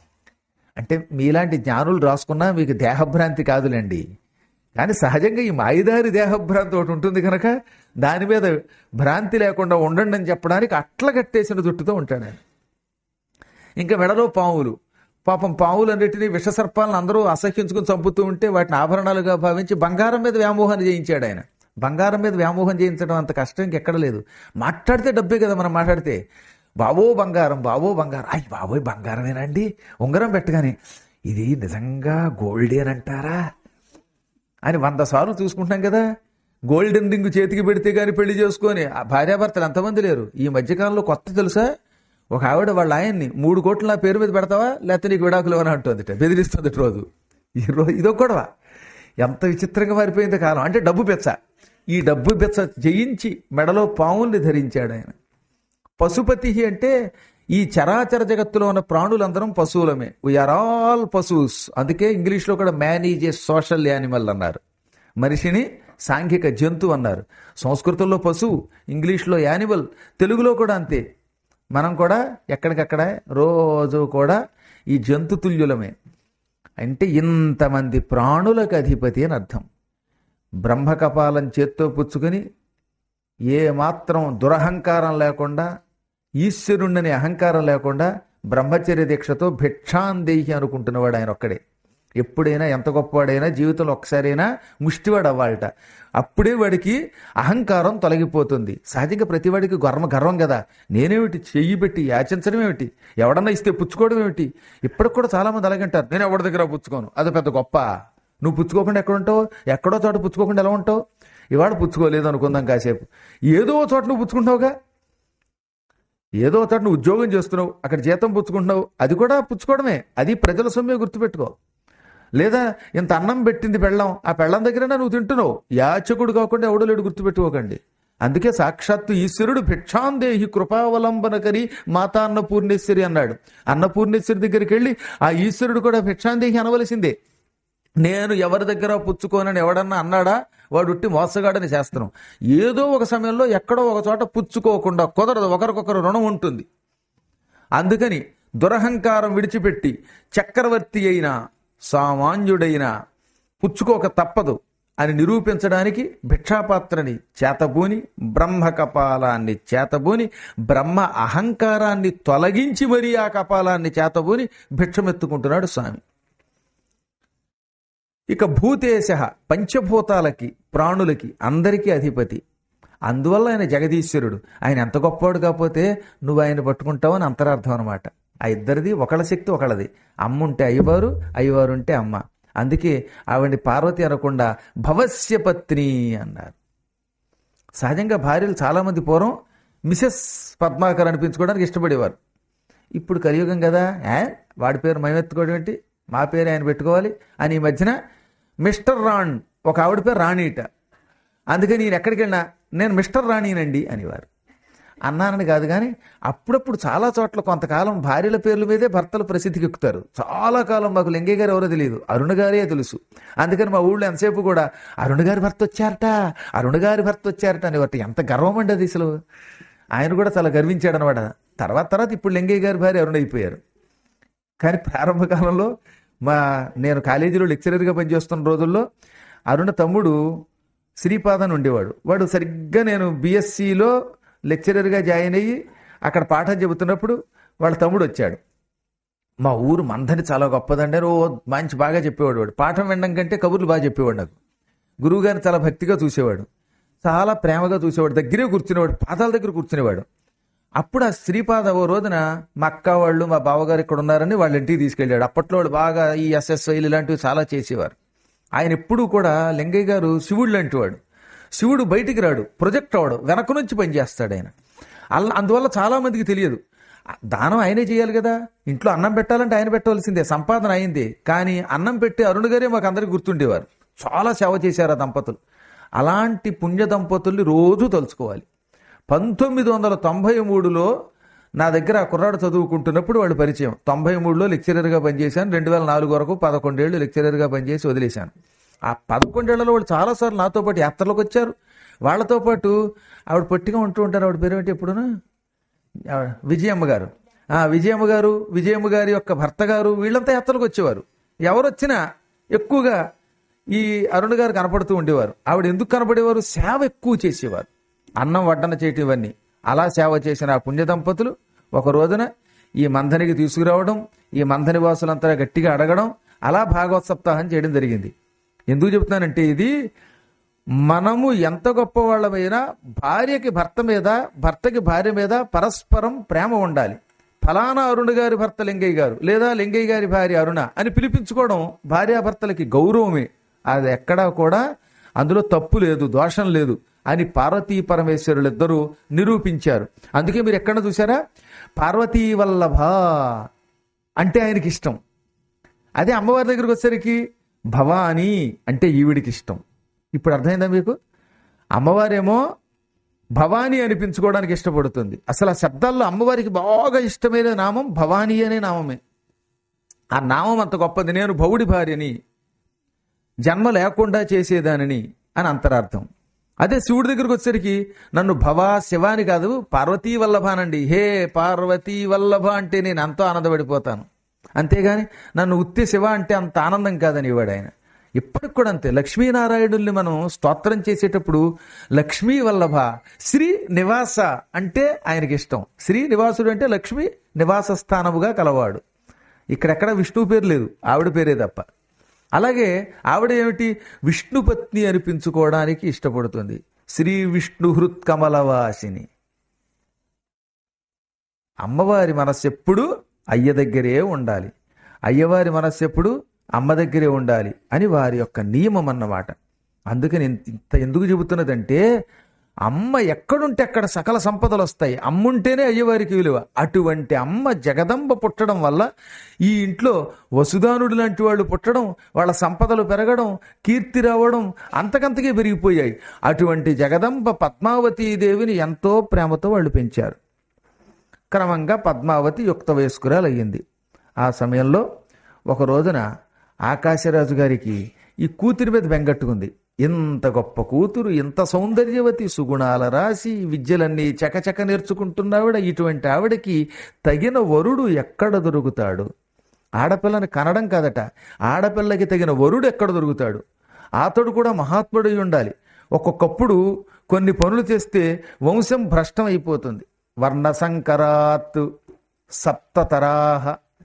అంటే మీలాంటి జ్ఞానులు రాసుకున్నా మీకు దేహభ్రాంతి కాదులేండి, కానీ సహజంగా ఈ మాయిదారి దేహభ్రాంతి ఒకటి ఉంటుంది కనుక దాని మీద భ్రాంతి లేకుండా ఉండండి అని చెప్పడానికి అట్ల కట్టేసిన జుట్టుతో ఉంటాడు ఆయన. ఇంకా మెడలో పాములు, పాపం పావులన్నిటినీ విషసర్పాలను అందరూ అసహ్యించుకుని చంపుతూ ఉంటే వాటిని ఆభరణాలుగా భావించి బంగారం మీద వ్యామోహాన్ని చేయించాడు ఆయన. బంగారం మీద వ్యామోహం చేయించడం అంత కష్టం ఇంకెక్కడ లేదు. మాట్లాడితే డబ్బే కదా మనం మాట్లాడితే. బావో బంగారం, బావో బంగారం, అయ్యి బాబోయ్ బంగారమేనండి, ఉంగరం పెట్టగానే ఇది నిజంగా గోల్డేన్ అంటారా అని 100 సార్లు చూసుకుంటాం కదా. గోల్డెన్ రింగ్ చేతికి పెడితే కానీ పెళ్లి చేసుకొని ఆ భార్యాభర్తలు ఎంతమంది లేరు ఈ మధ్యకాలంలో. కొత్త తెలుసా, ఒక ఆవిడ వాళ్ళ ఆయన్ని 3 కోట్లు నా పేరు మీద పెడతావా లేకపోతే నీకు విడాకులు అని అంటుంది, బెదిరిస్తుంది రోజు. ఇదో గొడవ. ఎంత విచిత్రంగా మారిపోయింది కాలం. అంటే డబ్బు బెచ్చ. ఈ డబ్బు బెచ్చ జయించి మెడలో పావుల్ని ధరించాడు ఆయన. పశుపతి అంటే ఈ చరాచర జగత్తులో ఉన్న ప్రాణులందరం పశువులమే. We are all పశువుస్. అందుకే ఇంగ్లీష్లో కూడా man is a social animal అన్నారు. మనిషిని సాంఘిక జంతువు అన్నారు. సంస్కృతంలో పశువు, ఇంగ్లీష్లో యానిమల్, తెలుగులో కూడా అంతే. మనం కూడా ఎక్కడికక్కడ రోజు కూడా ఈ జంతుతుల్యులమే. అంటే ఇంతమంది ప్రాణులకు అధిపతి అని అర్థం. బ్రహ్మకపాలం చేత్తో పుచ్చుకొని ఏ మాత్రం దురహంకారం లేకుండా, ఈశ్వరుణ్ణని అహంకారం లేకుండా బ్రహ్మచర్య దీక్షతో భిక్షాందేహి అనుకుంటున్నవాడు ఆయన ఒక్కడే. ఎప్పుడైనా ఎంత గొప్పవాడైనా జీవితంలో ఒక్కసారైనా ముష్టివాడు అవ్వాలట. అప్పుడే వాడికి అహంకారం తొలగిపోతుంది. సహజంగా ప్రతివాడికి గర్వం కదా. నేనేమిటి చెయ్యి పెట్టి యాచించడం ఏమిటి, ఎవడన్నా ఇస్తే పుచ్చుకోవడం ఏమిటి. ఇప్పటికి కూడా చాలా మంది అలాగంటారు, నేను ఎవరి దగ్గర పుచ్చుకోను, అది పెద్ద గొప్ప. నువ్వు పుచ్చుకోకుండా ఎక్కడ ఉంటావు? ఎక్కడో చోట పుచ్చుకోకుండా ఎలా ఉంటావు? ఇవాళ పుచ్చుకోలేదు అనుకుందాం కాసేపు, ఏదో చోట నువ్వు పుచ్చుకుంటావుగా. ఏదో చోట నువ్వు ఉద్యోగం చేస్తున్నావు, అక్కడ జీతం పుచ్చుకుంటున్నావు, అది కూడా పుచ్చుకోవడమే. అది ప్రజల సొమ్మే, గుర్తుపెట్టుకో. లేదా ఇంత అన్నం పెట్టింది పెళ్ళం, ఆ పెళ్ళం దగ్గరైనా నువ్వు తింటున్నావు. యాచకుడు కాకుండా ఎవడో లేడు, గుర్తుపెట్టుకోకండి. అందుకే సాక్షాత్తు ఈశ్వరుడు భిక్షాందేహి కృపావలంబనకరి మాతా అన్నపూర్ణేశ్వరి అన్నాడు. అన్నపూర్ణేశ్వరి దగ్గరికి వెళ్ళి ఆ ఈశ్వరుడు కూడా భిక్షాందేహి అనవలసిందే. నేను ఎవరి దగ్గర పుచ్చుకోనని ఎవడన్నా అన్నాడా, వాడు ఉట్టి మోసగాడని చేస్తున్నాం. ఏదో ఒక సమయంలో ఎక్కడో ఒక చోట పుచ్చుకోకుండా కుదరదు, ఒకరికొకరు రుణం ఉంటుంది. అందుకని దురహంకారం విడిచిపెట్టి చక్రవర్తి అయినా సామాన్యుడైనా పుచ్చుకోక తప్పదు అని నిరూపించడానికి భిక్షాపాత్రని చేతబూని, బ్రహ్మ కపాలాన్ని చేతబూని, బ్రహ్మ అహంకారాన్ని తొలగించి మరీ ఆ కపాలాన్ని చేతబూని భిక్షమెత్తుకుంటున్నాడు స్వామి. ఇక భూతేశ, పంచభూతాలకి, ప్రాణులకి, అందరికీ అధిపతి. అందువల్ల ఆయన జగదీశ్వరుడు. ఆయన ఎంత గొప్పవాడు కాకపోతే నువ్వు ఆయన పట్టుకుంటావు అని అంతరార్థం అనమాట. ఆ ఇద్దరిది ఒకళ్ళ శక్తి ఒకళ్ళది. అమ్మ ఉంటే అయ్యవారు, అయ్యవారు ఉంటే అమ్మ. అందుకే ఆవిడ్ని పార్వతి అనకుండా భవస్య పత్ని అన్నారు. సహజంగా భార్యలు చాలామంది పూర్వం మిసెస్ పద్మాకర్ అనిపించుకోవడానికి ఇష్టపడేవారు. ఇప్పుడు కలియుగం కదా, వాడి పేరు మేమెత్తుకోవడం ఏంటి, మా పేరు ఆయన పెట్టుకోవాలి అని ఈ మధ్యన మిస్టర్ రాణ్, ఒక ఆవిడ పేరు రాణిట. అందుకని నేను ఎక్కడికి వెళ్ళినా నేను మిస్టర్ రాణినండి అనేవారు. అన్నానని కాదు కానీ అప్పుడప్పుడు చాలా చోట్ల కొంతకాలం భార్యల పేర్ల మీదే భర్తలు ప్రసిద్ధికి ఎక్కుతారు. చాలా కాలం మాకు లింగయ్య గారు ఎవరో తెలియదు, అరుణ గారే తెలుసు. అందుకని మా ఊళ్ళో ఎంతసేపు కూడా అరుణ గారి భర్త వచ్చారట, అరుణ గారి భర్త వచ్చారట అనేవారు. ఎంత గర్వం అండి అది అసలు. ఆయన కూడా చాలా గర్వించాడు అనమాట. తర్వాత ఇప్పుడు లింగయ్య గారి భార్య అరుణ అయిపోయారు. కానీ ప్రారంభ కాలంలో నేను కాలేజీలో లెక్చరర్గా పనిచేస్తున్న రోజుల్లో అరుణ తమ్ముడు శ్రీపాదన్ ఉండేవాడు. వాడు సరిగ్గా నేను బిఎస్సిలో లెక్చరర్గా జాయిన్ అయ్యి అక్కడ పాఠం చెబుతున్నప్పుడు వాళ్ళ తమ్ముడు వచ్చాడు. మా ఊరు మందని చాలా గొప్పదండి, మంచి బాగా చెప్పేవాడు. వాడు పాఠం వినడం కంటే కబుర్లు బాగా చెప్పేవాడు. నాకు గురువుగారిని చాలా భక్తిగా చూసేవాడు, చాలా ప్రేమగా చూసేవాడు. దగ్గరే కూర్చునేవాడు, పాదాల దగ్గర కూర్చునేవాడు. అప్పుడు ఆ శ్రీపాద ఓ రోజున మా అక్క వాళ్ళు, మా బావగారు ఇక్కడ ఉన్నారని వాళ్ళ ఇంటికి తీసుకెళ్ళాడు. అప్పట్లో వాళ్ళు బాగా ఈ ఎస్ఎస్ఐలు ఇలాంటివి చాలా చేసేవారు. ఆయన ఎప్పుడూ కూడా లింగయ్య గారు శివుడు లాంటి వాడు. శివుడు బయటికి రాడు, ప్రొజెక్ట్ అవడు, వెనక నుంచి పనిచేస్తాడు ఆయన. అందువల్ల చాలా మందికి తెలియదు. దానం ఆయనే చేయాలి కదా. ఇంట్లో అన్నం పెట్టాలంటే ఆయన పెట్టవలసిందే, సంపాదన అయిందే. కానీ అన్నం పెట్టి అరుణ గారే మాకు అందరికి గుర్తుండేవారు. చాలా సేవ చేశారు ఆ దంపతులు. అలాంటి పుణ్య దంపతుల్ని రోజు తలుచుకోవాలి. 1993లో నా దగ్గర ఆ కుర్రాడు చదువుకుంటున్నప్పుడు వాడు పరిచయం. 93లో లెక్చరర్గా పనిచేశాను. 2004 వరకు 11 ఏళ్ళు లెక్చరర్గా పనిచేసి వదిలేశాను. ఆ 11 ఏళ్లలో వాళ్ళు చాలాసార్లు నాతో పాటు యాత్రలోకి వచ్చారు. వాళ్ళతో పాటు ఆవిడ పొట్టిగా ఉంటూ ఉంటారు. ఆవిడ పేరు ఏంటి ఎప్పుడునా, విజయమ్మ గారు. విజయమ్మ గారి యొక్క భర్త గారు, వీళ్ళంతా యాత్రలకు వచ్చేవారు. ఎవరు వచ్చినా ఎక్కువగా ఈ అరుణ గారు కనపడుతూ ఉండేవారు. ఆవిడ ఎందుకు కనపడేవారు? సేవ ఎక్కువ చేసేవారు, అన్నం వడ్డన చేయటం ఇవన్నీ. అలా సేవ చేసిన ఆ పుణ్య దంపతులు ఒక రోజున ఈ మంథనికి తీసుకురావడం, ఈ మంథని వాసులంతా గట్టిగా అడగడం, అలా భాగవత సప్తాహం చేయడం జరిగింది. ఎందుకు చెప్తున్నానంటే, ఇది మనము ఎంత గొప్ప వాళ్ళమైనా భార్యకి భర్త మీద, భర్తకి భార్య మీద పరస్పరం ప్రేమ ఉండాలి. ఫలానా అరుణ గారి భర్త లింగయ్య గారు, లేదా లింగయ్య గారి భార్య అరుణ అని పిలిపించుకోవడం భార్యాభర్తలకి గౌరవమే. అది ఎక్కడా కూడా అందులో తప్పు లేదు, దోషం లేదు అని పార్వతీ పరమేశ్వరులు ఇద్దరూ నిరూపించారు. అందుకే మీరు ఎక్కడ చూసారా, పార్వతీ వల్లభ అంటే ఆయనకి ఇష్టం. అదే అమ్మవారి దగ్గరికి వచ్చేసరికి భవానీ అంటే ఈవిడికి ఇష్టం. ఇప్పుడు అర్థమైందా మీకు? అమ్మవారేమో భవానీ అనిపించుకోవడానికి ఇష్టపడుతుంది. అసలు ఆ శబ్దాల్లో అమ్మవారికి బాగా ఇష్టమైన నామం భవానీ అనే నామమే. ఆ నామం అంత గొప్పది. నేను భవుడి భార్యని, జన్మ లేకుండా చేసేదానిని అని అంతరార్థం. అదే శివుడి దగ్గరికి వచ్చేసరికి నన్ను భవా శివాని కాదు పార్వతీ వల్లభానండి, హే పార్వతీ వల్లభ అంటే నేను ఎంతో ఆనందపడిపోతాను. అంతేగాని నన్ను ఉత్తి శివ అంటే అంత ఆనందం కాదని ఇవాడు ఆయన. ఇప్పటికి కూడా అంతే. లక్ష్మీనారాయణుల్ని మనం స్తోత్రం చేసేటప్పుడు లక్ష్మీ వల్లభ, శ్రీ నివాస అంటే ఆయనకి ఇష్టం. శ్రీ నివాసుడు అంటే లక్ష్మీ నివాస స్థానముగా కలవాడు. ఇక్కడెక్కడ విష్ణువు పేరు లేదు, ఆవిడ పేరే తప్ప. అలాగే ఆవిడ ఏమిటి, విష్ణుపత్ని అనిపించుకోవడానికి ఇష్టపడుతుంది. శ్రీ విష్ణు హృత్ కమలవాసిని. అమ్మవారి మనస్సు ఎప్పుడు అయ్య దగ్గరే ఉండాలి, అయ్యవారి మనస్సు ఎప్పుడు అమ్మ దగ్గరే ఉండాలి అని వారి యొక్క నియమం అన్నమాట. అందుకని ఇంత ఎందుకు చెబుతున్నదంటే, అమ్మ ఎక్కడుంటే అక్కడ సకల సంపదలు వస్తాయి. అమ్ముంటేనే అయ్యవారికి విలువ. అటువంటి అమ్మ జగదంబ పుట్టడం వల్ల ఈ ఇంట్లో వసుదానుడు లాంటి వాళ్ళు పుట్టడం, వాళ్ళ సంపదలు పెరగడం, కీర్తి రావడం అంతకంతకే పెరిగిపోయాయి. అటువంటి జగదంబ పద్మావతీదేవిని ఎంతో ప్రేమతో వాళ్ళు పెంచారు. క్రమంగా పద్మావతి యుక్త వయస్కురాలు అయ్యింది. ఆ సమయంలో ఒక రోజున ఆకాశరాజు గారికి ఈ కూతురి మీద బెంగట్టుకుంది. ఇంత గొప్ప కూతురు, ఇంత సౌందర్యవతి, సుగుణాల రాశి, విద్యలన్నీ చకచక నేర్చుకుంటున్నావిడ, ఇటువంటి ఆవిడకి తగిన వరుడు ఎక్కడ దొరుకుతాడు? ఆడపిల్లని కనడం కాదట, ఆడపిల్లకి తగిన వరుడు ఎక్కడ దొరుకుతాడు? అతడు కూడా మహాత్ముడై ఉండాలి. ఒక్కొక్కప్పుడు కొన్ని పనులు చేస్తే వంశం భ్రష్టం అయిపోతుంది. వర్ణసంకరాత్ సప్తతరాహ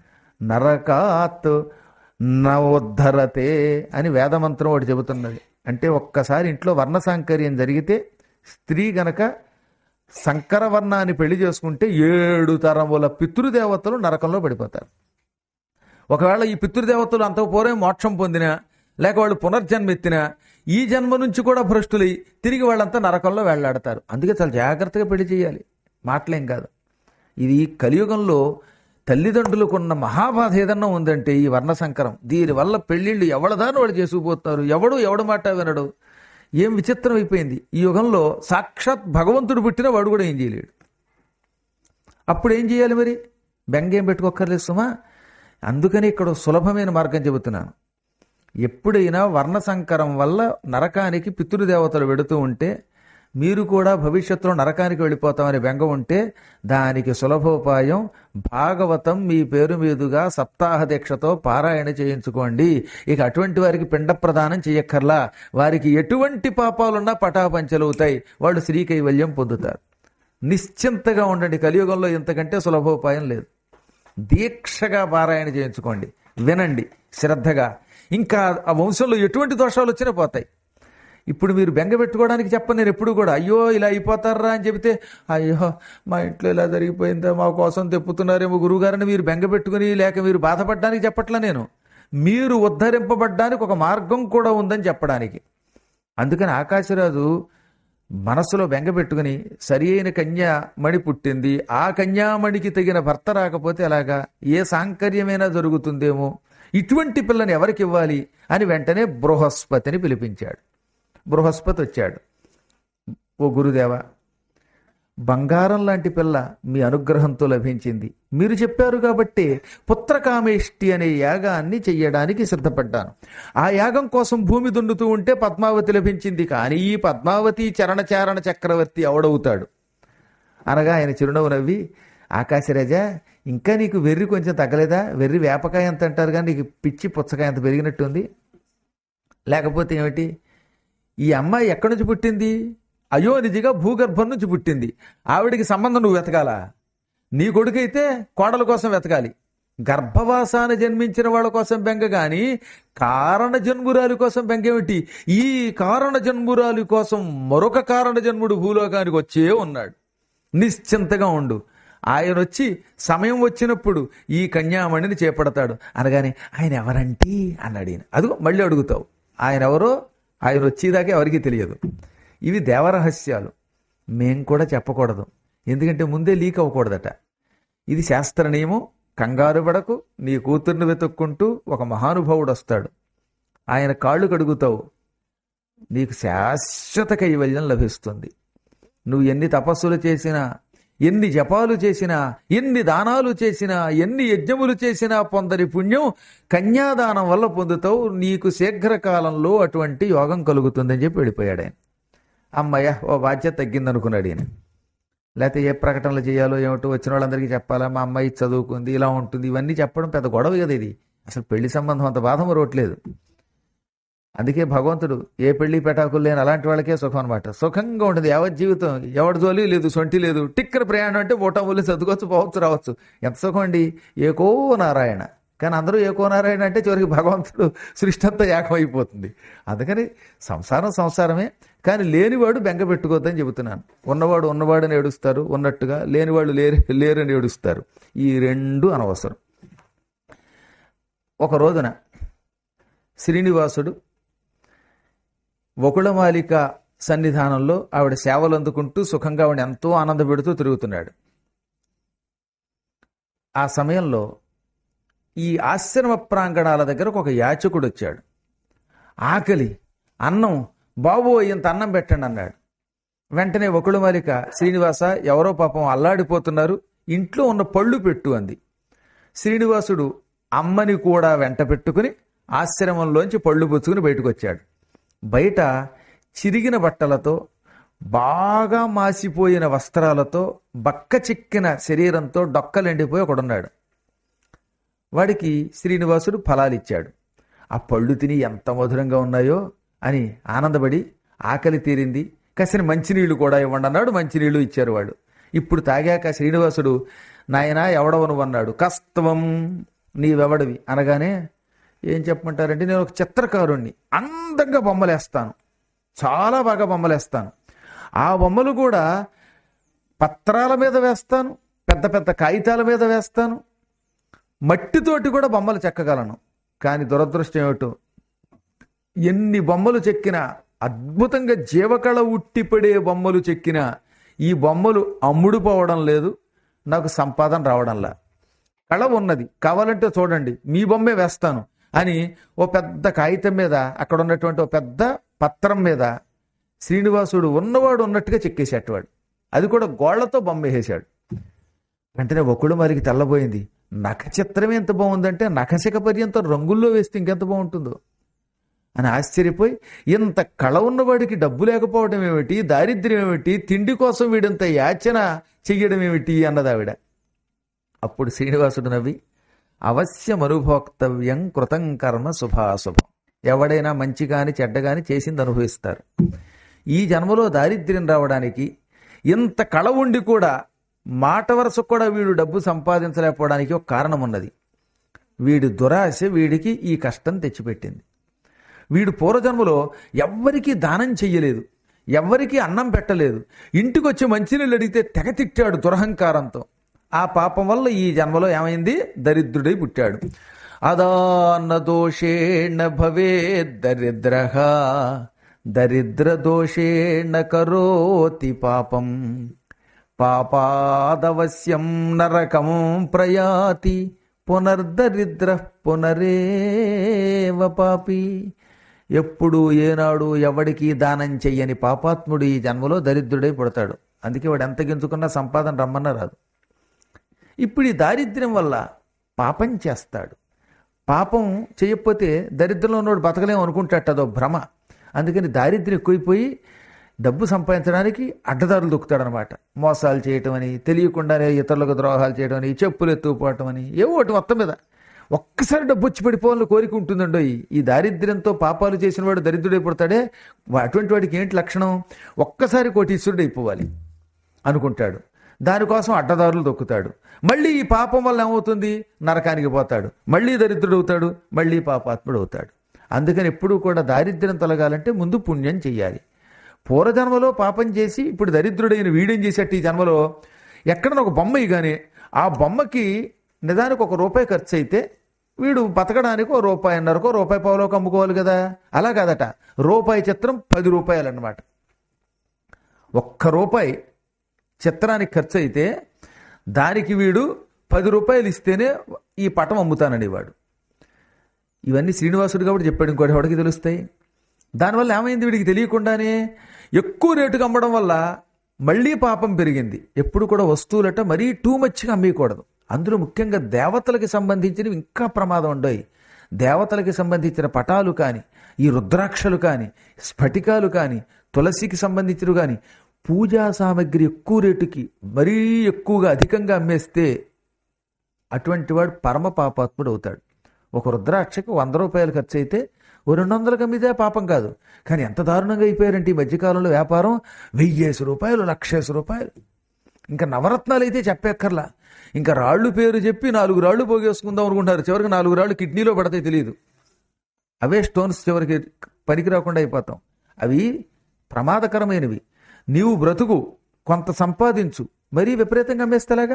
నరకాత్ నవోద్ధరతే అని వేదమంత్రం ఒకటి చెబుతున్నది. అంటే ఒక్కసారి ఇంట్లో వర్ణసాంకర్యం జరిగితే, స్త్రీ గనక సంకరవర్ణాన్ని పెళ్లి చేసుకుంటే 7 తరముల పితృదేవతలు నరకంలో పడిపోతారు. ఒకవేళ ఈ పితృదేవతలు అంత పూర్వం మోక్షం పొందినా, లేక వాళ్ళు పునర్జన్మ ఎత్తినా, ఈ జన్మ నుంచి కూడా భ్రష్టులై తిరిగి వాళ్ళంతా నరకంలో వెళ్లాడతారు. అందుకే చాలా జాగ్రత్తగా పెళ్లి చేయాలి, మాటలేం కాదు. ఇది కలియుగంలో తల్లిదండ్రులకున్న మహాబాధ ఏదన్నా ఉందంటే ఈ వర్ణసంకరం. దీనివల్ల పెళ్లిళ్ళు ఎవడదాని వాడు చేసుకుపోతున్నారు. ఎవడు మాట వినడు. ఏం విచిత్రం అయిపోయింది ఈ యుగంలో. సాక్షాత్ భగవంతుడు పుట్టిన వాడు కూడా ఏం చేయలేడు. అప్పుడు ఏం చేయాలి మరి? బెంగేం పెట్టుకోక్కర్లేదు సుమా. అందుకని ఇక్కడ సులభమైన మార్గం చెబుతున్నాను. ఎప్పుడైనా వర్ణసంకరం వల్ల నరకానికి పితృదేవతలు వెడుతూ ఉంటే, మీరు కూడా భవిష్యత్తులో నరకానికి వెళ్ళిపోతామని బెంగ ఉంటే, దానికి సులభోపాయం భాగవతం మీ పేరు మీదుగా సప్తాహ దీక్షతో పారాయణ చేయించుకోండి. ఇక అటువంటి వారికి పిండ ప్రదానం చేయక్కర్లా. వారికి ఎటువంటి పాపాలున్నా పటాపంచలవుతాయి. వాళ్ళు శ్రీ కైవల్యం పొందుతారు. నిశ్చింతగా ఉండండి. కలియుగంలో ఇంతకంటే సులభోపాయం లేదు. దీక్షగా పారాయణ చేయించుకోండి, వినండి శ్రద్ధగా. ఇంకా ఆ వంశంలో ఎటువంటి దోషాలు వచ్చినా పోతాయి. ఇప్పుడు మీరు బెంగ పెట్టుకోవడానికి చెప్పను నేను ఎప్పుడు కూడా. అయ్యో ఇలా అయిపోతారా అని చెబితే, అయ్యో మా ఇంట్లో ఇలా జరిగిపోయిందా, మా కోసం తెప్పుతున్నారేమో గురువుగారని మీరు బెంగ పెట్టుకుని, లేక మీరు బాధపడడానికి చెప్పట్లా నేను. మీరు ఉద్ధరింపబడ్డానికి ఒక మార్గం కూడా ఉందని చెప్పడానికి. అందుకని ఆకాశరాజు మనస్సులో బెంగ పెట్టుకుని, సరి అయిన కన్యామణి పుట్టింది, ఆ కన్యామణికి తగిన భర్త రాకపోతే ఎలాగా, ఏ సాంకర్యమైనా జరుగుతుందేమో, ఇటువంటి పిల్లని ఎవరికి ఇవ్వాలి అని వెంటనే బృహస్పతిని పిలిపించాడు. బృహస్పతి వచ్చాడు. ఓ గురుదేవ, బంగారం లాంటి పిల్ల మీ అనుగ్రహంతో లభించింది. మీరు చెప్పారు కాబట్టి పుత్రకామేష్టి అనే యాగాన్ని చెయ్యడానికి సిద్ధపడ్డాను. ఆ యాగం కోసం భూమి దున్నుతూ ఉంటే పద్మావతి లభించింది. కానీ ఈ పద్మావతి చరణచారణ చక్రవర్తి ఎవడవుతాడు అనగా ఆయన చిరునవ్వు నవ్వి, ఆకాశరాజా, ఇంకా నీకు వెర్రి కొంచెం తగ్గలేదా? వెర్రి వేపకాయ ఎంత అంటారు కానీ నీకు పిచ్చి పుచ్చకాయ ఎంత పెరిగినట్టుంది. లేకపోతే ఏమిటి, ఈ అమ్మాయి ఎక్కడి నుంచి పుట్టింది? అయోనిజిగా భూగర్భం నుంచి పుట్టింది. ఆవిడికి సంబంధం నువ్వు వెతకాలా? నీ కొడుకైతే కోడల కోసం వెతకాలి. గర్భవాసాన జన్మించిన వాళ్ళ కోసం బెంగ గాని కారణ జన్మురాలి కోసం బెంగేమిటి? ఈ కారణ జన్మురాలి కోసం మరొక కారణ జన్ముడు భూలోకానికి వచ్చే ఉన్నాడు. నిశ్చింతగా ఉండు. ఆయన వచ్చి సమయం వచ్చినప్పుడు ఈ కన్యామణిని చేపడతాడు అనగానే, ఆయన ఎవరంటీ అన్నాడు ఈయన. అదిగో మళ్ళీ అడుగుతావు, ఆయన ఎవరో ఆయన వచ్చేదాకా ఎవరికీ తెలియదు. ఇవి దేవరహస్యాలు, మేం కూడా చెప్పకూడదు. ఎందుకంటే ముందే లీక్ అవ్వకూడదట. ఇది శాస్త్ర నియమం. కంగారు పడకు. నీ కూతుర్ని వెతుక్కుంటూ ఒక మహానుభావుడు వస్తాడు. ఆయన కాళ్ళు కడుగుతావు, నీకు శాశ్వత కైవల్యం లభిస్తుంది. నువ్వు ఎన్ని తపస్సులు చేసినా, ఎన్ని జపాలు చేసినా, ఎన్ని దానాలు చేసినా, ఎన్ని యజ్ఞములు చేసినా పొందని పుణ్యం కన్యాదానం వల్ల పొందుతావు. నీకు శీఘ్రకాలంలో అటువంటి యోగం కలుగుతుందని చెప్పి వెళ్ళిపోయాడు ఆయన. అమ్మయ్య, ఓ బాధ్యత తగ్గిందనుకున్నాడు ఈయన. లేకపోతే ఏ ప్రకటనలు చేయాలో ఏమిటో, వచ్చిన వాళ్ళందరికీ చెప్పాలా, మా అమ్మాయి చదువుకుంది, ఇలా ఉంటుంది, ఇవన్నీ చెప్పడం పెద్ద గొడవ కదా ఇది. అసలు పెళ్లి సంబంధం అంత బాధ మరొకట్లేదు. అందుకే భగవంతుడు ఏ పెళ్లి పెటాకులు లేని అలాంటి వాళ్ళకే సుఖం అనమాట. సుఖంగా ఉంటుంది యావత్ జీవితం. ఎవరి జోలి లేదు, సొంటి లేదు. టిక్కర ప్రయాణం అంటే బోటాములు చదువుకోవచ్చు, పోవచ్చు, రావచ్చు. ఎంత సుఖం అండి. ఏకో నారాయణ. కానీ అందరూ ఏకో నారాయణ అంటే చివరికి భగవంతుడు సృష్టి అంతా ఏకమైపోతుంది. అందుకని సంసారం సంసారమే. కానీ లేనివాడు బెంగ పెట్టుకోవద్దని చెబుతున్నాను. ఉన్నవాడు ఉన్నవాడని ఏడుస్తారు ఉన్నట్టుగా, లేనివాడు లేరని ఏడుస్తారు. ఈ రెండు అనవసరం. ఒక రోజున శ్రీనివాసుడు వకుళమాలిక సన్నిధానంలో ఆవిడ సేవలు అందుకుంటూ సుఖంగా ఆవిడ ఎంతో ఆనందపెడుతూ తిరుగుతున్నాడు. ఆ సమయంలో ఈ ఆశ్రమ ప్రాంగణాల దగ్గరకు ఒక యాచకుడు వచ్చాడు. ఆకలి, అన్నం, బాబు ఇంత అన్నం పెట్టండి అన్నాడు. వెంటనే వకుళమాలిక, శ్రీనివాస ఎవరో పాపం అల్లాడిపోతున్నారు, ఇంట్లో ఉన్న పళ్ళు పెట్టు అంది. శ్రీనివాసుడు అమ్మని కూడా వెంట పెట్టుకుని ఆశ్రమంలోంచి పళ్ళు పుచ్చుకుని బయటకు వచ్చాడు. బయట చిరిగిన బట్టలతో, బాగా మాసిపోయిన వస్త్రాలతో, బక్క చిక్కిన శరీరంతో డొక్కలెండిపోయి ఒకడున్నాడు. వాడికి శ్రీనివాసుడు ఫలాలిచ్చాడు. ఆ పళ్ళు తిని ఎంత మధురంగా ఉన్నాయో అని ఆనందపడి ఆకలి తీరింది, కాసిన మంచినీళ్లు కూడా ఇవ్వండి అన్నాడు. మంచినీళ్లు ఇచ్చారు వాళ్ళు. ఇప్పుడు తాగాక శ్రీనివాసుడు, నాయనా ఎవడవ నువ్వు అన్నాడు. కస్తవం, నీవెవడివి అనగానే, ఏం చెప్పమంటారంటే, నేను ఒక చిత్రకారుణ్ణి, అందంగా బొమ్మలేస్తాను, చాలా బాగా బొమ్మలేస్తాను. ఆ బొమ్మలు కూడా పత్రాల మీద వేస్తాను, పెద్ద పెద్ద కాగితాల మీద వేస్తాను, మట్టితోటి కూడా బొమ్మలు చెక్కగలను. కానీ దురదృష్టం ఏమిటో, ఎన్ని బొమ్మలు చెక్కినా, అద్భుతంగా జీవకళ ఉట్టిపడే బొమ్మలు చెక్కినా ఈ బొమ్మలు అమ్ముడుపోవడం లేదు, నాకు సంపాదన రావడంలా. కళ ఉన్నది, కావాలంటే చూడండి, మీ బొమ్మే వేస్తాను అని ఓ పెద్ద కాగితం మీద, అక్కడ ఉన్నటువంటి ఓ పెద్ద పత్రం మీద శ్రీనివాసుడు ఉన్నవాడు ఉన్నట్టుగా చెక్కేసేటవాడు. అది కూడా గోళ్లతో బొమ్మ వేసేశాడు. వెంటనే వకుళమాలికి తెల్లబోయింది. నఖచిత్రం ఎంత బాగుందంటే నఖశిఖ పర్యంతం రంగుల్లో వేస్తే ఇంకెంత బాగుంటుందో అని ఆశ్చర్యపోయి, ఇంత కళ ఉన్నవాడికి డబ్బు లేకపోవడం ఏమిటి, దారిద్ర్యం ఏమిటి, తిండి కోసం వీడంత యాచన చెయ్యడం ఏమిటి అన్నది ఆవిడ. అప్పుడు శ్రీనివాసుడు నవ్వి, అవశ్యం అనుభోక్తవ్యం కృతం కర్మ శుభాశుభం. ఎవడైనా మంచి కాని చెడ్డ కాని చేసింది అనుభవిస్తారు. ఈ జన్మలో దారిద్ర్యం రావడానికి, ఇంత కళ ఉండి కూడా మాట వరుసకు కూడా వీడు డబ్బు సంపాదించలేకపోవడానికి ఒక కారణం ఉన్నది. వీడి దురాశ వీడికి ఈ కష్టం తెచ్చిపెట్టింది. వీడు పూర్వజన్మలో ఎవ్వరికీ దానం చెయ్యలేదు, ఎవ్వరికీ అన్నం పెట్టలేదు, ఇంటికి వచ్చి మంచినీళ్ళు అడిగితే తెగ తిట్టాడు దురహంకారంతో. ఆ పాపం వల్ల ఈ జన్మలో ఏమైంది, దరిద్రుడై పుట్టాడు. అదాన్న దోషేణ భవే దరిద్రః, దరిద్ర దోషేణ కరోతి పాపం, పాపాదవశ్యం నరకం ప్రయాతి, పునర్దరిద్ర పునరేవ పాపి. ఎప్పుడు ఏనాడు ఎవడికి దానం చెయ్యని పాపాత్ముడు ఈ జన్మలో దరిద్రుడై పుడతాడు. అందుకే వాడు ఎంత గింజుకున్నా సంపాదన రమ్మన్నా రాదు. ఇప్పుడు ఈ దారిద్ర్యం వల్ల పాపం చేస్తాడు. పాపం చేయకపోతే దరిద్రంలో ఉన్నవాడు బతకలేము అనుకుంటాడు, అదో భ్రమ. అందుకని దారిద్ర్యం ఎక్కువైపోయి డబ్బు సంపాదించడానికి అడ్డదారులు దొక్కుతాడనమాట. మోసాలు చేయటం అని, తెలియకుండానే ఇతరులకు ద్రోహాలు చేయడం అని, చెప్పులు ఎత్తుకుపోవటం అని, ఏవో ఒకటి మొత్తం మీద ఒక్కసారి డబ్బు వచ్చి పడిపోవాలని కోరిక ఉంటుందండో. ఈ దారిద్ర్యంతో పాపాలు చేసిన వాడు దరిద్రుడైపోతాడే, అటువంటి వాడికి ఏంటి లక్షణం, ఒక్కసారి కోటీశ్వరుడు అయిపోవాలి అనుకుంటాడు. దానికోసం అడ్డదారులు దొక్కుతాడు. మళ్ళీ ఈ పాపం వల్ల ఏమవుతుంది, నరకానికి పోతాడు, మళ్ళీ దరిద్రుడు అవుతాడు, మళ్ళీ పాపాత్ముడు అవుతాడు. అందుకని ఎప్పుడూ కూడా దారిద్ర్యం తొలగాలంటే ముందు పుణ్యం చెయ్యాలి. పూర్వజన్మలో పాపం చేసి ఇప్పుడు దరిద్రుడైన వీడేం చేసేట్టు ఈ జన్మలో ఎక్కడన్నా ఒక బొమ్మ ఇగానే ఆ బొమ్మకి నిజానికి ₹1 ఖర్చు అయితే వీడు బతకడానికి ₹1.5 పావులోకి అమ్ముకోవాలి కదా. అలా కాదట, రూపాయి చిత్రం ₹10 అన్నమాట. ₹1 చిత్రానికి ఖర్చు అయితే దానికి వీడు ₹10 ఇస్తేనే ఈ పటం అమ్ముతానని వాడు. ఇవన్నీ శ్రీనివాసుడు కాబట్టి చెప్పాడు, ఇంకోటి ఎవడికి తెలుస్తాయి. దానివల్ల ఏమైంది, వీడికి తెలియకుండానే ఎక్కువ రేటుకి అమ్మడం వల్ల మళ్ళీ పాపం పెరిగింది. ఎప్పుడు కూడా వస్తువులట మరీ టూ మచ్గా అమ్మేయకూడదు. అందులో ముఖ్యంగా దేవతలకి సంబంధించినవి ఇంకా ప్రమాదం ఉండవు. దేవతలకి సంబంధించిన పటాలు కానీ, ఈ రుద్రాక్షలు కానీ, స్ఫటికాలు కానీ, తులసికి సంబంధించినవి కానీ, పూజా సామగ్రి ఎక్కువ రేటుకి మరీ ఎక్కువగా అధికంగా అమ్మేస్తే అటువంటి వాడు పరమ పాపాత్ముడు అవుతాడు. ఒక రుద్రాక్షకు 100 రూపాయలు ఖర్చు అయితే ఓ 200 అమ్మితే పాపం కాదు. కానీ ఎంత దారుణంగా అయిపోయారంటే ఈ మధ్యకాలంలో వ్యాపారం 1000 రూపాయలు, 1,00,000 రూపాయలు. ఇంకా నవరత్నాలు అయితే చెప్పక్కర్లా. ఇంకా రాళ్ళు పేరు చెప్పి 4 రాళ్ళు పోగేసుకుందాం అనుకుంటారు. చివరికి 4 రాళ్ళు కిడ్నీలో పడతాయి తెలియదు. అవే స్టోన్స్ చివరికి పనికి రాకుండా అయిపోతాం. అవి ప్రమాదకరమైనవి. నీవు బ్రతుకు, కొంత సంపాదించు, మరీ విపరీతంగా అమ్మేస్తేలాగా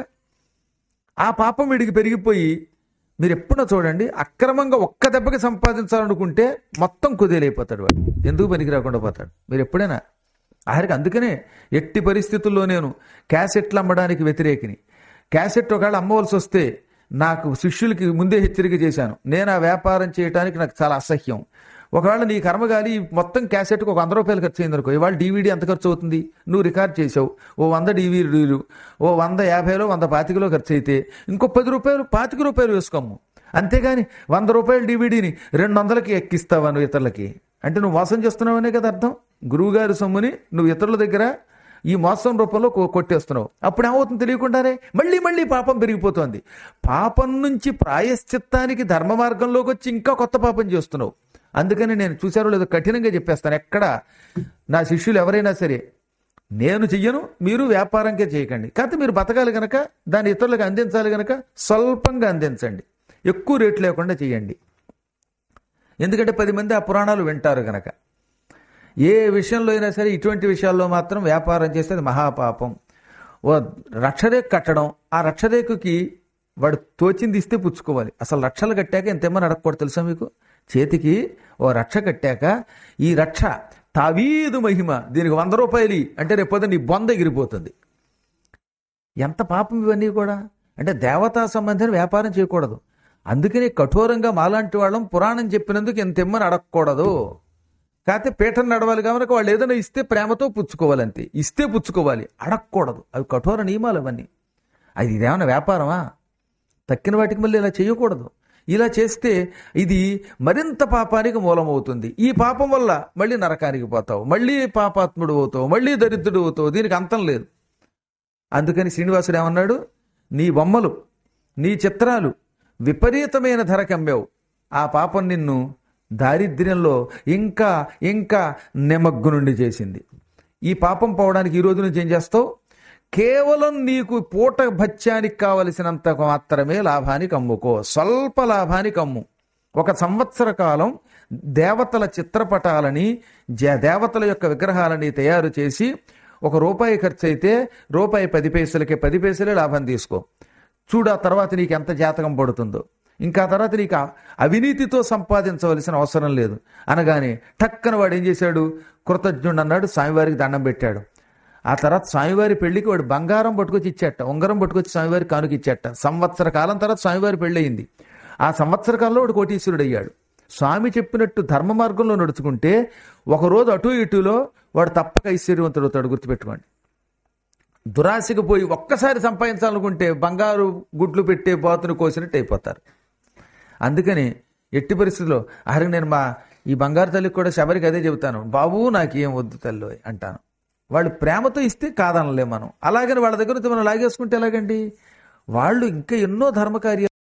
ఆ పాపం వీడికి పెరిగిపోయి, మీరు ఎప్పుడో చూడండి, అక్రమంగా ఒక్క దెబ్బకి సంపాదించాలనుకుంటే మొత్తం కుదేలైపోతాడు వాడు, ఎందుకు పనికి రాకుండా పోతాడు. మీరు ఎప్పుడైనా ఆఖరికి అందుకనే ఎట్టి పరిస్థితుల్లో నేను క్యాసెట్లు అమ్మడానికి వ్యతిరేకిని. క్యాసెట్ ఒకవేళ అమ్మవలసి వస్తే నాకు శిష్యులకి ముందే హెచ్చరిక చేశాను, నేను ఆ వ్యాపారం చేయడానికి నాకు చాలా అసహ్యం. ఒకవేళ నీ కర్మగాలి మొత్తం క్యాసెట్కి ఒక 100 రూపాయలు ఖర్చు అయింది అనుకో, ఇవాళ DVD ఎంత ఖర్చు అవుతుంది, నువ్వు రికార్డ్ చేసావు, ఓ 100 DVDలు, ఓ 150లో 125లో ఖర్చు అయితే ఇంకో 10 రూపాయలు 25 రూపాయలు వేసుకోము. అంతేగాని 100 రూపాయల DVDని 200కి ఎక్కిస్తావా నువ్వు ఇతరులకి, అంటే నువ్వు మోసం చేస్తున్నావనే కదా అర్థం. గురువుగారి సొమ్ముని నువ్వు ఇతరుల దగ్గర ఈ మోసం రూపంలో కొట్టేస్తున్నావు. అప్పుడు ఏమవుతుంది తెలియకుండానే మళ్ళీ మళ్ళీ పాపం పెరిగిపోతుంది. పాపం నుంచి ప్రాయశ్చిత్తానికి ధర్మ మార్గంలోకి వచ్చి ఇంకా కొత్త పాపం చేస్తున్నావు. అందుకని నేను చూశారో లేదో కఠినంగా చెప్పేస్తాను, ఎక్కడ నా శిష్యులు ఎవరైనా సరే నేను చెయ్యను, మీరు వ్యాపారంకే చేయకండి. కాకపోతే మీరు బతకాలి గనక, దాన్ని ఇతరులకు అందించాలి గనక స్వల్పంగా అందించండి, ఎక్కువ రేటు లేకుండా చేయండి. ఎందుకంటే 10 మంది ఆ పురాణాలు వింటారు గనక. ఏ విషయంలో అయినా సరే ఇటువంటి విషయాల్లో మాత్రం వ్యాపారం చేస్తే అది మహాపాపం. ఓ రక్షరేఖ కట్టడం, ఆ రక్షరేఖకి వాడు తోచింది ఇస్తే పుచ్చుకోవాలి. అసలు రక్షలు కట్టాక ఎంతేమని అడగకూడదు తెలుసా మీకు. చేతికి ఓ రక్ష కట్టాక ఈ రక్ష తావీదు మహిమ, దీనికి 100 రూపాయలు అంటే రేపొద్దు నీ బొంద ఎగిరిపోతుంది. ఎంత పాపం ఇవన్నీ కూడా. అంటే దేవతా సంబంధించిన వ్యాపారం చేయకూడదు. అందుకని కఠోరంగా మాలాంటి వాళ్ళం పురాణం చెప్పినందుకు ఎంత ఇమ్మని అడగకూడదు. కాకపోతే పీఠం నడవాలి కనుక వాళ్ళు ఏదైనా ఇస్తే ప్రేమతో పుచ్చుకోవాలి, అంతే. ఇస్తే పుచ్చుకోవాలి, అడగకూడదు. అవి కఠోర నియమాలు అవన్నీ. అది ఇదేమన్నా వ్యాపారమా? తక్కిన వాటికి మళ్ళీ ఇలా చేయకూడదు. ఇలా చేస్తే ఇది మరింత పాపానికి మూలమవుతుంది. ఈ పాపం వల్ల మళ్ళీ నరకానికి పోతావు, మళ్ళీ పాపాత్ముడు అవుతావు, మళ్ళీ దరిద్రుడు అవుతావు. దీనికి అంతం లేదు. అందుకని శ్రీనివాసుడు ఏమన్నాడు, నీ బొమ్మలు, నీ చిత్రాలు విపరీతమైన ధరకి అమ్మావు. ఆ పాపం నిన్ను దారిద్ర్యంలో ఇంకా ఇంకా నిమగ్నుండి చేసింది. ఈ పాపం పోవడానికి ఈ రోజు నుంచి ఏం చేస్తావు, కేవలం నీకు పూట భత్యానికి కావలసినంత మాత్రమే లాభానికి అమ్ముకో, స్వల్ప లాభానికి అమ్ము. 1 సంవత్సర కాలం దేవతల చిత్రపటాలని, దేవతల యొక్క విగ్రహాలని తయారు చేసి ₹1 ఖర్చు అయితే ₹10 పైసలకే 10 పైసలే లాభం తీసుకో. చూడు ఆ తర్వాత నీకు ఎంత జాతకం పడుతుందో. ఇంకా తర్వాత నీకు అవినీతితో సంపాదించవలసిన అవసరం లేదు అనగానే టక్కన వాడు ఏం చేశాడు, కృతజ్ఞుడు అన్నాడు, స్వామివారికి దండం పెట్టాడు. ఆ తర్వాత స్వామివారి పెళ్లికి వాడు బంగారం పట్టుకొచ్చి ఇచ్చేట, ఉంగరం పట్టుకొచ్చి స్వామివారి కానుక ఇచ్చేట. సంవత్సర కాలం తర్వాత స్వామివారి పెళ్లి అయింది. ఆ సంవత్సర కాలంలో వాడు కోటీశ్వరుడు అయ్యాడు. స్వామి చెప్పినట్టు ధర్మ మార్గంలో నడుచుకుంటే ఒకరోజు అటు ఇటులో వాడు తప్పక ఐశ్వర్యవంతుడు అవుతాడు, గుర్తుపెట్టుకోండి. దురాశకు పోయి ఒక్కసారి సంపాదించాలనుకుంటే బంగారు గుడ్లు పెట్టే బాతును కోసినట్టు అయిపోతారు. అందుకని ఎట్టి పరిస్థితుల్లో నేను ఈ బంగారు తల్లికి కూడా శబరికి అదే చెబుతాను, బాబు నాకేం వద్దు తల్లి అంటాను. వాళ్ళు ప్రేమతో ఇస్తే కాదనలే మనం. అలాగని వాళ్ళ దగ్గర నుంచి మనం లాగేసుకుంటే ఎలాగండి. వాళ్ళు ఇంకా ఎన్నో ధర్మకార్యాలు